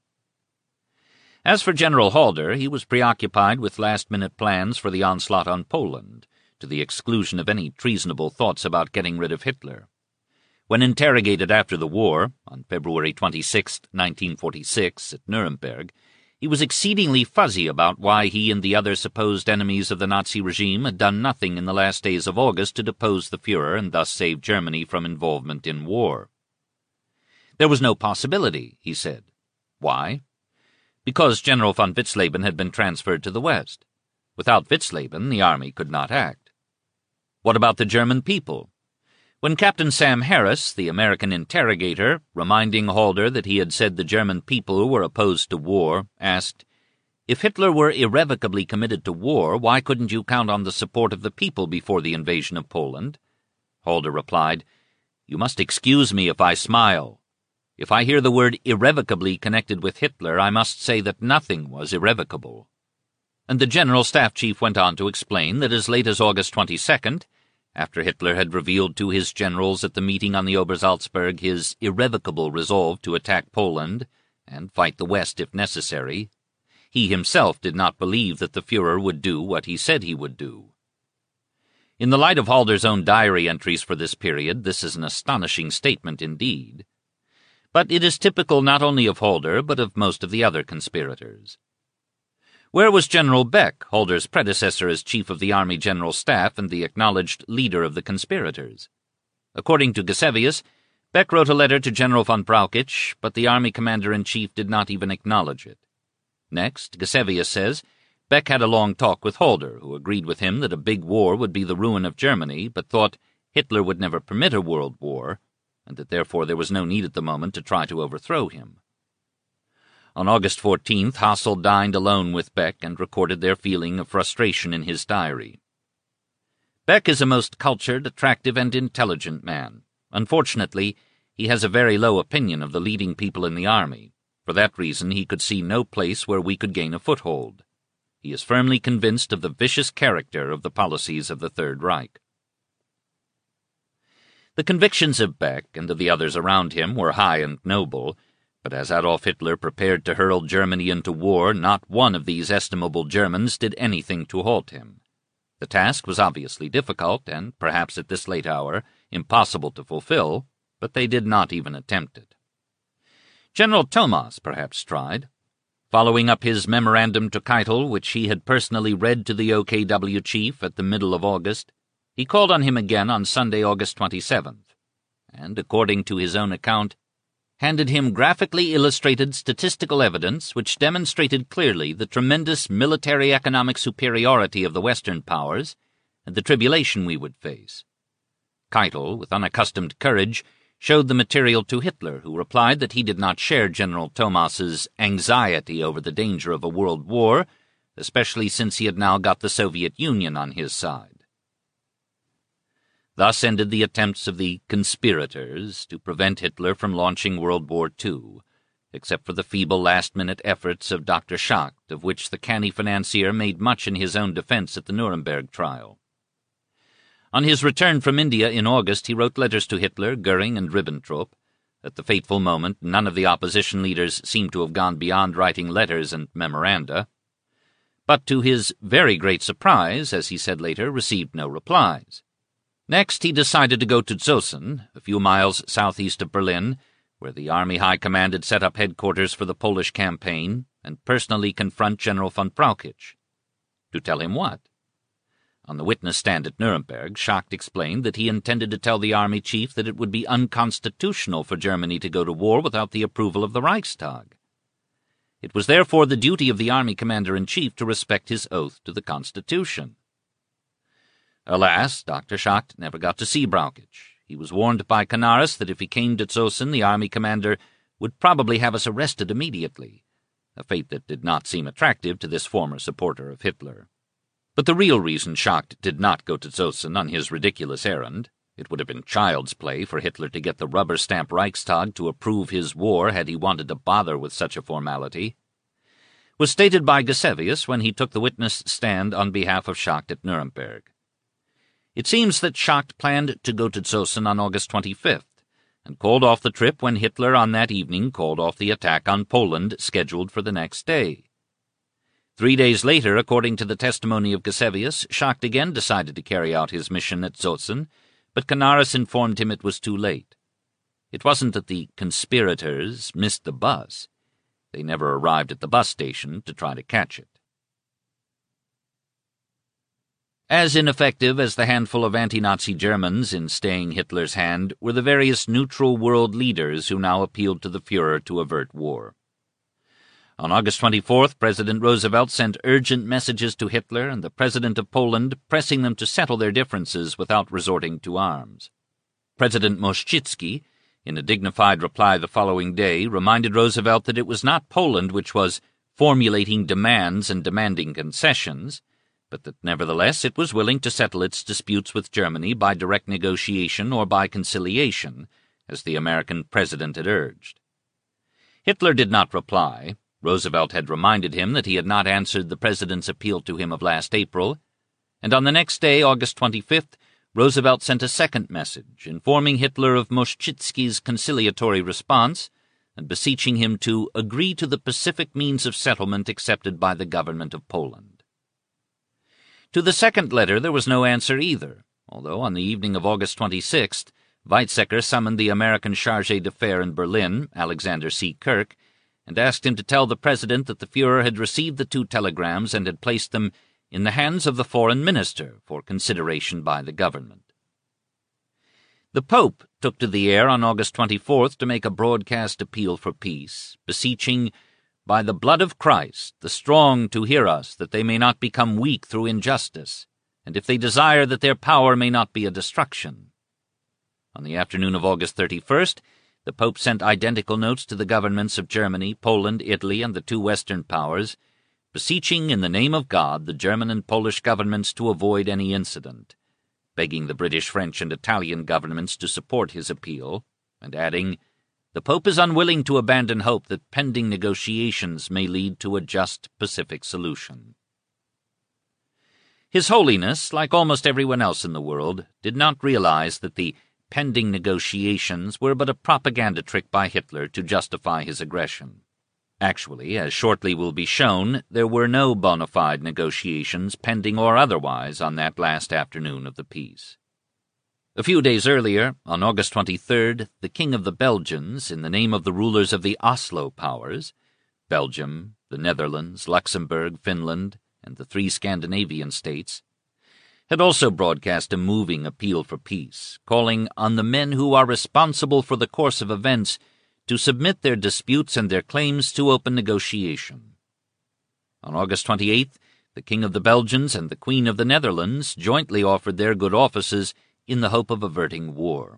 As for General Halder, he was preoccupied with last-minute plans for the onslaught on Poland, to the exclusion of any treasonable thoughts about getting rid of Hitler. When interrogated after the war, on February twenty-sixth, nineteen forty-six, at Nuremberg, he was exceedingly fuzzy about why he and the other supposed enemies of the Nazi regime had done nothing in the last days of August to depose the Führer and thus save Germany from involvement in war. There was no possibility, he said. Why? Because General von Witzleben had been transferred to the West. Without Witzleben, the army could not act. What about the German people? When Captain Sam Harris, the American interrogator, reminding Halder that he had said the German people were opposed to war, asked, "If Hitler were irrevocably committed to war, why couldn't you count on the support of the people before the invasion of Poland?" Halder replied, "You must excuse me if I smile. If I hear the word irrevocably connected with Hitler, I must say that nothing was irrevocable." And the General Staff Chief went on to explain that as late as August twenty-second, after Hitler had revealed to his generals at the meeting on the Obersalzberg his irrevocable resolve to attack Poland and fight the West if necessary, he himself did not believe that the Führer would do what he said he would do. In the light of Halder's own diary entries for this period, this is an astonishing statement indeed. But it is typical not only of Halder, but of most of the other conspirators. Where was General Beck, Halder's predecessor as Chief of the Army General Staff and the acknowledged leader of the conspirators? According to Gisevius, Beck wrote a letter to General von Brauchitsch, but the Army Commander-in-Chief did not even acknowledge it. Next, Gisevius says, Beck had a long talk with Halder, who agreed with him that a big war would be the ruin of Germany, but thought Hitler would never permit a world war, and that therefore there was no need at the moment to try to overthrow him. On August fourteenth, Hassel dined alone with Beck and recorded their feeling of frustration in his diary. Beck is a most cultured, attractive, and intelligent man. Unfortunately, he has a very low opinion of the leading people in the army. For that reason, he could see no place where we could gain a foothold. He is firmly convinced of the vicious character of the policies of the Third Reich. The convictions of Beck and of the others around him were high and noble, but as Adolf Hitler prepared to hurl Germany into war, not one of these estimable Germans did anything to halt him. The task was obviously difficult, and, perhaps at this late hour, impossible to fulfill, but they did not even attempt it. General Thomas perhaps tried. Following up his memorandum to Keitel, which he had personally read to the O K W chief at the middle of August, he called on him again on Sunday, August twenty-seventh, and, according to his own account, handed him graphically illustrated statistical evidence which demonstrated clearly the tremendous military-economic superiority of the Western powers and the tribulation we would face. Keitel, with unaccustomed courage, showed the material to Hitler, who replied that he did not share General Thomas's anxiety over the danger of a world war, especially since he had now got the Soviet Union on his side. Thus ended the attempts of the conspirators to prevent Hitler from launching World War Two, except for the feeble last-minute efforts of Doctor Schacht, of which the canny financier made much in his own defense at the Nuremberg trial. On his return from India in August, he wrote letters to Hitler, Goering, and Ribbentrop. At the fateful moment, none of the opposition leaders seemed to have gone beyond writing letters and memoranda. But to his very great surprise, as he said later, received no replies. Next, he decided to go to Zossen, a few miles southeast of Berlin, where the Army High Command had set up headquarters for the Polish campaign, and personally confront General von Brauchitsch. To tell him what? On the witness stand at Nuremberg, Schacht explained that he intended to tell the army chief that it would be unconstitutional for Germany to go to war without the approval of the Reichstag. It was therefore the duty of the army commander-in-chief to respect his oath to the Constitution. Alas, Doctor Schacht never got to see Brauchitsch. He was warned by Canaris that if he came to Zossen, the army commander would probably have us arrested immediately, a fate that did not seem attractive to this former supporter of Hitler. But the real reason Schacht did not go to Zossen on his ridiculous errand — it would have been child's play for Hitler to get the rubber-stamp Reichstag to approve his war had he wanted to bother with such a formality — was stated by Gisevius when he took the witness stand on behalf of Schacht at Nuremberg. It seems that Schacht planned to go to Zossen on August twenty-fifth, and called off the trip when Hitler on that evening called off the attack on Poland scheduled for the next day. Three days later, according to the testimony of Gusevius, Schacht again decided to carry out his mission at Zotzen, but Canaris informed him it was too late. It wasn't that the conspirators missed the bus. They never arrived at the bus station to try to catch it. As ineffective as the handful of anti-Nazi Germans in staying Hitler's hand were the various neutral world leaders who now appealed to the Führer to avert war. On August twenty-fourth, President Roosevelt sent urgent messages to Hitler and the President of Poland, pressing them to settle their differences without resorting to arms. President Moszczycki, in a dignified reply the following day, reminded Roosevelt that it was not Poland which was formulating demands and demanding concessions, but that nevertheless it was willing to settle its disputes with Germany by direct negotiation or by conciliation, as the American president had urged. Hitler did not reply. Roosevelt had reminded him that he had not answered the president's appeal to him of last April, and on the next day, August twenty-fifth, Roosevelt sent a second message, informing Hitler of Moszczycki's conciliatory response and beseeching him to agree to the pacific means of settlement accepted by the government of Poland. To the second letter there was no answer either, although on the evening of August twenty-sixth, Weizsäcker summoned the American chargé d'affaires in Berlin, Alexander C. Kirk, and asked him to tell the President that the Führer had received the two telegrams and had placed them in the hands of the foreign minister for consideration by the government. The Pope took to the air on August twenty-fourth to make a broadcast appeal for peace, beseeching, "By the blood of Christ, the strong to hear us, that they may not become weak through injustice, and if they desire that their power may not be a destruction." On the afternoon of August thirty-first, the Pope sent identical notes to the governments of Germany, Poland, Italy, and the two Western powers, beseeching in the name of God the German and Polish governments to avoid any incident, begging the British, French, and Italian governments to support his appeal, and adding, "The Pope is unwilling to abandon hope that pending negotiations may lead to a just pacific solution." His Holiness, like almost everyone else in the world, did not realize that the pending negotiations were but a propaganda trick by Hitler to justify his aggression. Actually, as shortly will be shown, there were no bona fide negotiations, pending or otherwise, on that last afternoon of the peace. A few days earlier, on August twenty-third, the King of the Belgians, in the name of the rulers of the Oslo powers, Belgium, the Netherlands, Luxembourg, Finland, and the three Scandinavian states, had also broadcast a moving appeal for peace, calling on the men who are responsible for the course of events to submit their disputes and their claims to open negotiation. On August twenty-eighth, the King of the Belgians and the Queen of the Netherlands jointly offered their good offices in the hope of averting war.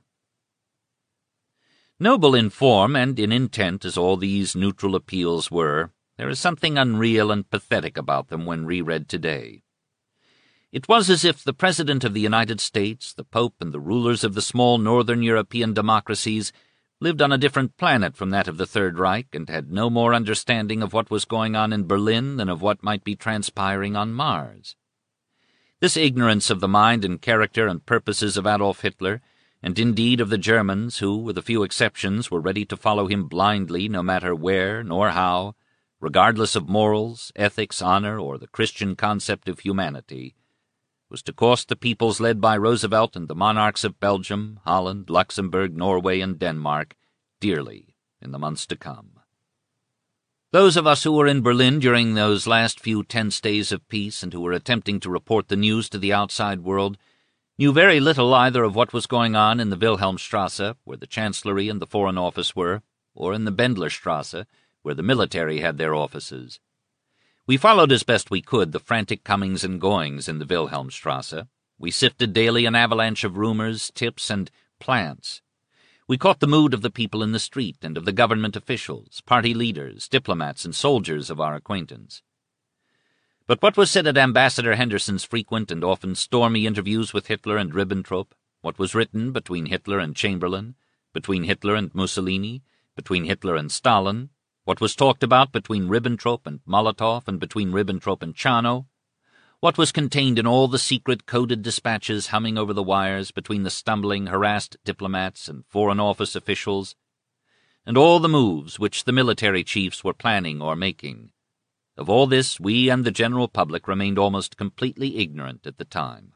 Noble in form and in intent as all these neutral appeals were, there is something unreal and pathetic about them when reread today. It was as if the President of the United States, the Pope, and the rulers of the small northern European democracies lived on a different planet from that of the Third Reich and had no more understanding of what was going on in Berlin than of what might be transpiring on Mars. This ignorance of the mind and character and purposes of Adolf Hitler, and indeed of the Germans who, with a few exceptions, were ready to follow him blindly no matter where nor how, regardless of morals, ethics, honor, or the Christian concept of humanity, was to cost the peoples led by Roosevelt and the monarchs of Belgium, Holland, Luxembourg, Norway, and Denmark dearly in the months to come. Those of us who were in Berlin during those last few tense days of peace and who were attempting to report the news to the outside world knew very little either of what was going on in the Wilhelmstrasse, where the Chancellery and the Foreign Office were, or in the Bendlerstrasse, where the military had their offices. We followed as best we could the frantic comings and goings in the Wilhelmstrasse. We sifted daily an avalanche of rumors, tips, and plans. We caught the mood of the people in the street and of the government officials, party leaders, diplomats, and soldiers of our acquaintance. But what was said at Ambassador Henderson's frequent and often stormy interviews with Hitler and Ribbentrop, what was written between Hitler and Chamberlain, between Hitler and Mussolini, between Hitler and Stalin, what was talked about between Ribbentrop and Molotov and between Ribbentrop and Chano, what was contained in all the secret coded dispatches humming over the wires between the stumbling, harassed diplomats and Foreign Office officials, and all the moves which the military chiefs were planning or making, Of all this we and the general public remained almost completely ignorant at the time.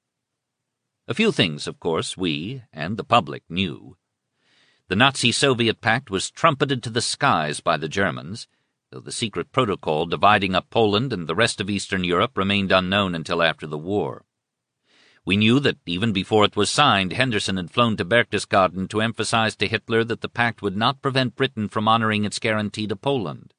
A few things, of course, we and the public knew. The Nazi-Soviet pact was trumpeted to the skies by the Germans, though the secret protocol dividing up Poland and the rest of Eastern Europe remained unknown until after the war. We knew that even before it was signed, Henderson had flown to Berchtesgaden to emphasize to Hitler that the pact would not prevent Britain from honoring its guarantee to Poland.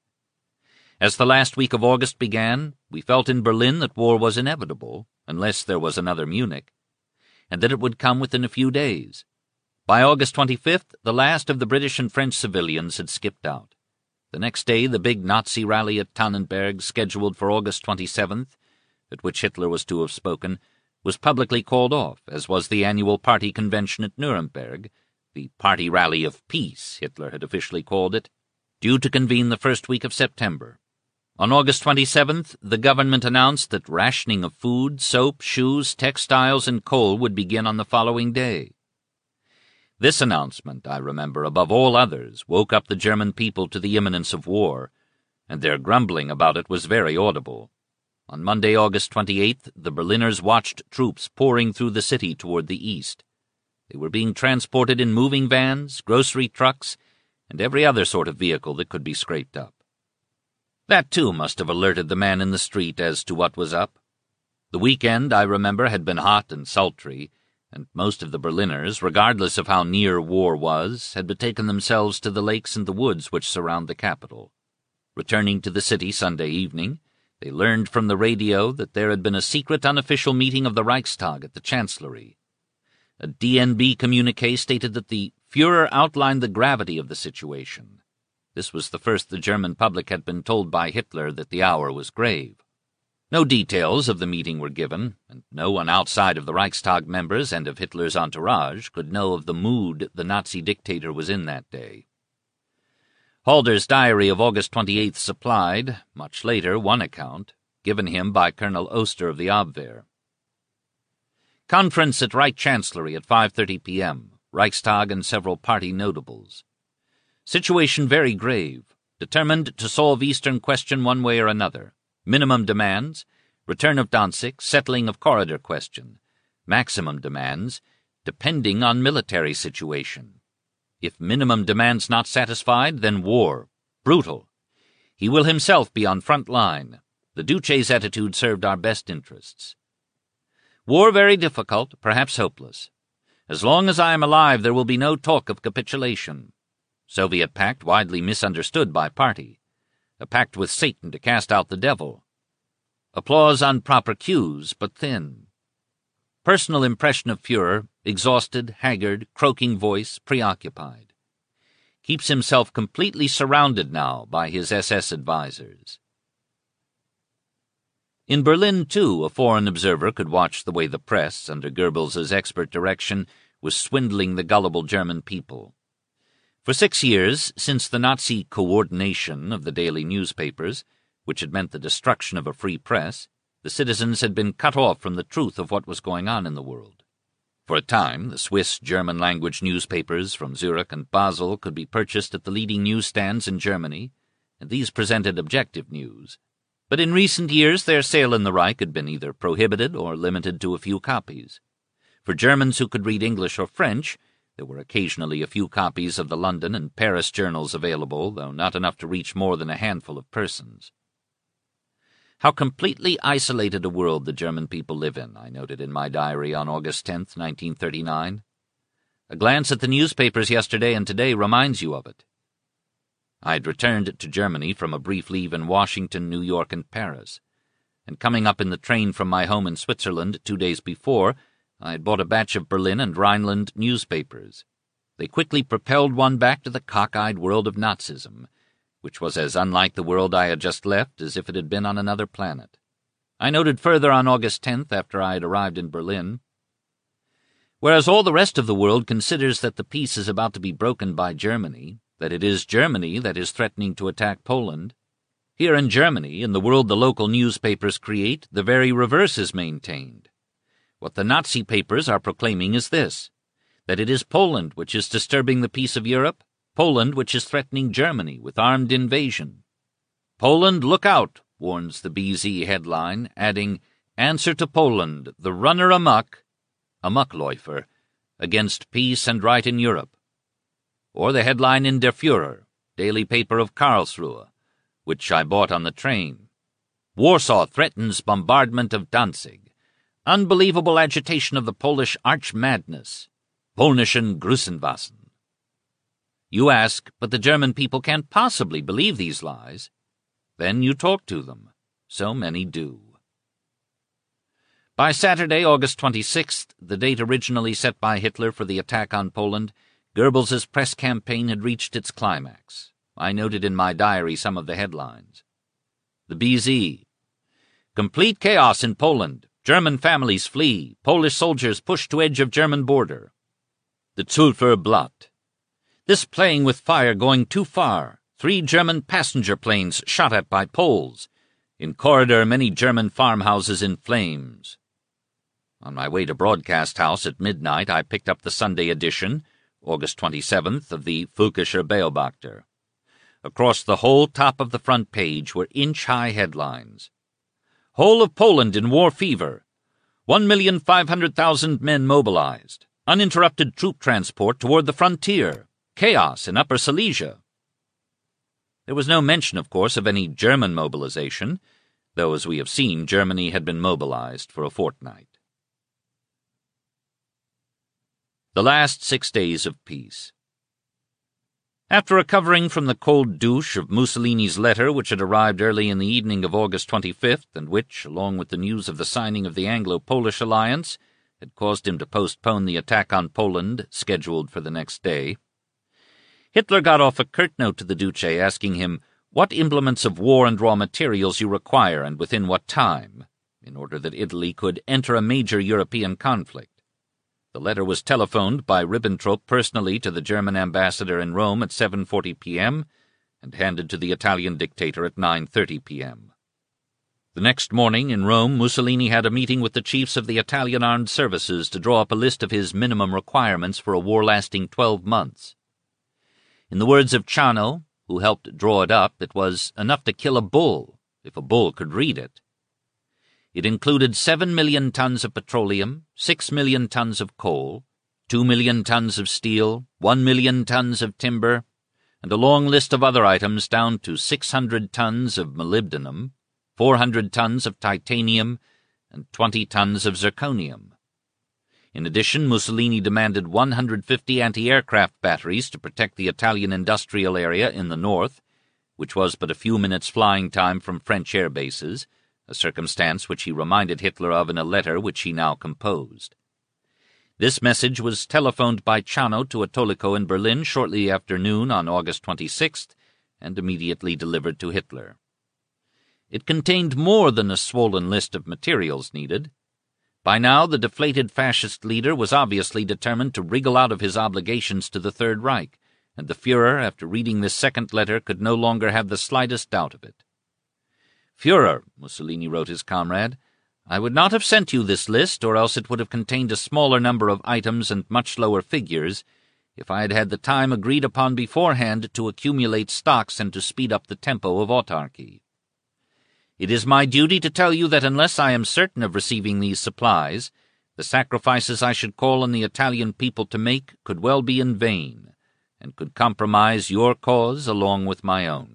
As the last week of August began, we felt in Berlin that war was inevitable, unless there was another Munich, and that it would come within a few days. By August twenty-fifth, the last of the British and French civilians had skipped out. The next day, the big Nazi rally at Tannenberg, scheduled for August twenty-seventh, at which Hitler was to have spoken, was publicly called off, as was the annual party convention at Nuremberg, the Party Rally of Peace, Hitler had officially called it, due to convene the first week of September. On August twenty-seventh, the government announced that rationing of food, soap, shoes, textiles, and coal would begin on the following day. This announcement, I remember, above all others, woke up the German people to the imminence of war, and their grumbling about it was very audible. On Monday, August twenty-eighth, the Berliners watched troops pouring through the city toward the east. They were being transported in moving vans, grocery trucks, and every other sort of vehicle that could be scraped up. That, too, must have alerted the man in the street as to what was up. The weekend, I remember, had been hot and sultry, and most of the Berliners, regardless of how near war was, had betaken themselves to the lakes and the woods which surround the capital. Returning to the city Sunday evening, they learned from the radio that there had been a secret unofficial meeting of the Reichstag at the Chancellery. A D N B communiqué stated that the Führer outlined the gravity of the situation. This was the first the German public had been told by Hitler that the hour was grave. No details of the meeting were given, and no one outside of the Reichstag members and of Hitler's entourage could know of the mood the Nazi dictator was in that day. Halder's diary of August twenty-eighth supplied, much later, one account, given him by Colonel Oster of the Abwehr. Conference at Reich Chancellery at five thirty p m Reichstag and several party notables. Situation very grave. Determined to solve Eastern question one way or another. Minimum demands, return of Danzig, settling of corridor question. Maximum demands, depending on military situation. If minimum demands not satisfied, then war. Brutal. He will himself be on front line. The Duce's attitude served our best interests. War very difficult, perhaps hopeless. As long as I am alive, there will be no talk of capitulation. Soviet pact widely misunderstood by party. A pact with Satan to cast out the devil. Applause on proper cues, but thin. Personal impression of Führer, exhausted, haggard, croaking voice, preoccupied. Keeps himself completely surrounded now by his S S advisers. In Berlin, too, a foreign observer could watch the way the press, under Goebbels's expert direction, was swindling the gullible German people. For six years, since the Nazi coordination of the daily newspapers, which had meant the destruction of a free press, the citizens had been cut off from the truth of what was going on in the world. For a time, the Swiss German-language newspapers from Zurich and Basel could be purchased at the leading newsstands in Germany, and these presented objective news. But in recent years their sale in the Reich had been either prohibited or limited to a few copies. For Germans who could read English or French, there were occasionally a few copies of the London and Paris journals available, though not enough to reach more than a handful of persons. How completely isolated a world the German people live in, I noted in my diary on August tenth, nineteen thirty-nine. A glance at the newspapers yesterday and today reminds you of it. I had returned to Germany from a brief leave in Washington, New York, and Paris, and coming up in the train from my home in Switzerland two days before, I had bought a batch of Berlin and Rhineland newspapers. They quickly propelled one back to the cockeyed world of Nazism, which was as unlike the world I had just left as if it had been on another planet. I noted further on August tenth, after I had arrived in Berlin, whereas all the rest of the world considers that the peace is about to be broken by Germany, that it is Germany that is threatening to attack Poland, here in Germany, in the world the local newspapers create, the very reverse is maintained. What the Nazi papers are proclaiming is this, that it is Poland which is disturbing the peace of Europe, Poland which is threatening Germany with armed invasion. Poland, look out! warns the B Z headline, adding, "Answer to Poland, the runner amok, Amokläufer, against peace and right in Europe." Or the headline in Der Führer, daily paper of Karlsruhe, which I bought on the train. "Warsaw threatens bombardment of Danzig. Unbelievable agitation of the Polish arch-madness. Polnischen Grussenwaffen." You ask, but the German people can't possibly believe these lies. Then you talk to them. So many do. By Saturday, August twenty-sixth, the date originally set by Hitler for the attack on Poland, Goebbels's press campaign had reached its climax. I noted in my diary some of the headlines. The B Z. "Complete chaos in Poland. German families flee. Polish soldiers pushed to edge of German border." The Zülfer Blatt. "This playing with fire going too far. Three German passenger planes shot at by Poles. In corridor, many German farmhouses in flames." On my way to Broadcast House at midnight, I picked up the Sunday edition, August twenty-seventh, of the Völkischer Beobachter. Across the whole top of the front page were inch-high headlines. "Whole of Poland in war fever. One million five hundred thousand men mobilized. Uninterrupted troop transport toward the frontier. Chaos in Upper Silesia." There was no mention, of course, of any German mobilization, though, as we have seen, Germany had been mobilized for a fortnight. The last six days of peace. After recovering from the cold douche of Mussolini's letter, which had arrived early in the evening of August twenty-fifth, and which, along with the news of the signing of the Anglo-Polish alliance, had caused him to postpone the attack on Poland, scheduled for the next day, Hitler got off a curt note to the Duce asking him what implements of war and raw materials you require and within what time, in order that Italy could enter a major European conflict. The letter was telephoned by Ribbentrop personally to the German ambassador in Rome at seven forty p.m. and handed to the Italian dictator at nine thirty p.m. The next morning, in Rome, Mussolini had a meeting with the chiefs of the Italian armed services to draw up a list of his minimum requirements for a war lasting twelve months. In the words of Ciano, who helped draw it up, it was enough to kill a bull, if a bull could read it. It included seven million tons of petroleum, six million tons of coal, two million tons of steel, one million tons of timber, and a long list of other items down to six hundred tons of molybdenum, four hundred tons of titanium, and twenty tons of zirconium. In addition, Mussolini demanded one hundred fifty anti-aircraft batteries to protect the Italian industrial area in the north, which was but a few minutes flying time from French air bases, a circumstance which he reminded Hitler of in a letter which he now composed. This message was telephoned by Ciano to Autolico in Berlin shortly after noon on August twenty-sixth and immediately delivered to Hitler. It contained more than a swollen list of materials needed. By now the deflated fascist leader was obviously determined to wriggle out of his obligations to the Third Reich, and the Führer, after reading this second letter, could no longer have the slightest doubt of it. "Führer," Mussolini wrote his comrade, "I would not have sent you this list, or else it would have contained a smaller number of items and much lower figures, if I had had the time agreed upon beforehand to accumulate stocks and to speed up the tempo of autarky. It is my duty to tell you that unless I am certain of receiving these supplies, the sacrifices I should call on the Italian people to make could well be in vain, and could compromise your cause along with my own."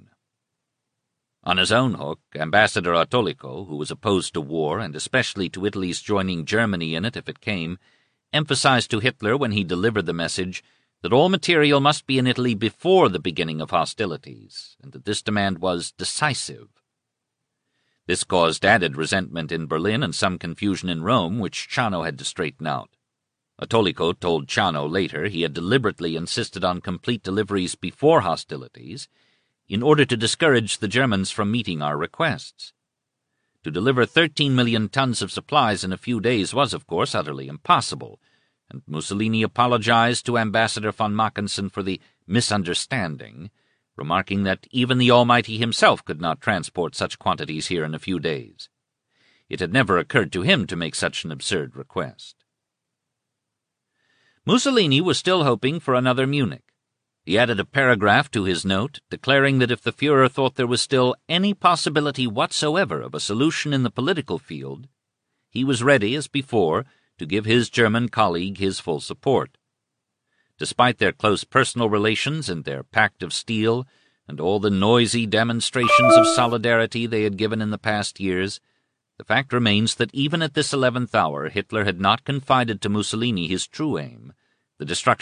On his own hook, Ambassador Autolico, who was opposed to war, and especially to Italy's joining Germany in it if it came, emphasized to Hitler when he delivered the message that all material must be in Italy before the beginning of hostilities, and that this demand was decisive. This caused added resentment in Berlin and some confusion in Rome, which Ciano had to straighten out. Autolico told Ciano later he had deliberately insisted on complete deliveries before hostilities, in order to discourage the Germans from meeting our requests. To deliver thirteen million tons of supplies in a few days was, of course, utterly impossible, and Mussolini apologized to Ambassador von Mackensen for the misunderstanding, remarking that even the Almighty himself could not transport such quantities here in a few days. It had never occurred to him to make such an absurd request. Mussolini was still hoping for another Munich. He added a paragraph to his note, declaring that if the Führer thought there was still any possibility whatsoever of a solution in the political field, he was ready, as before, to give his German colleague his full support. Despite their close personal relations and their pact of steel, and all the noisy demonstrations of solidarity they had given in the past years, the fact remains that even at this eleventh hour Hitler had not confided to Mussolini his true aim, the destruction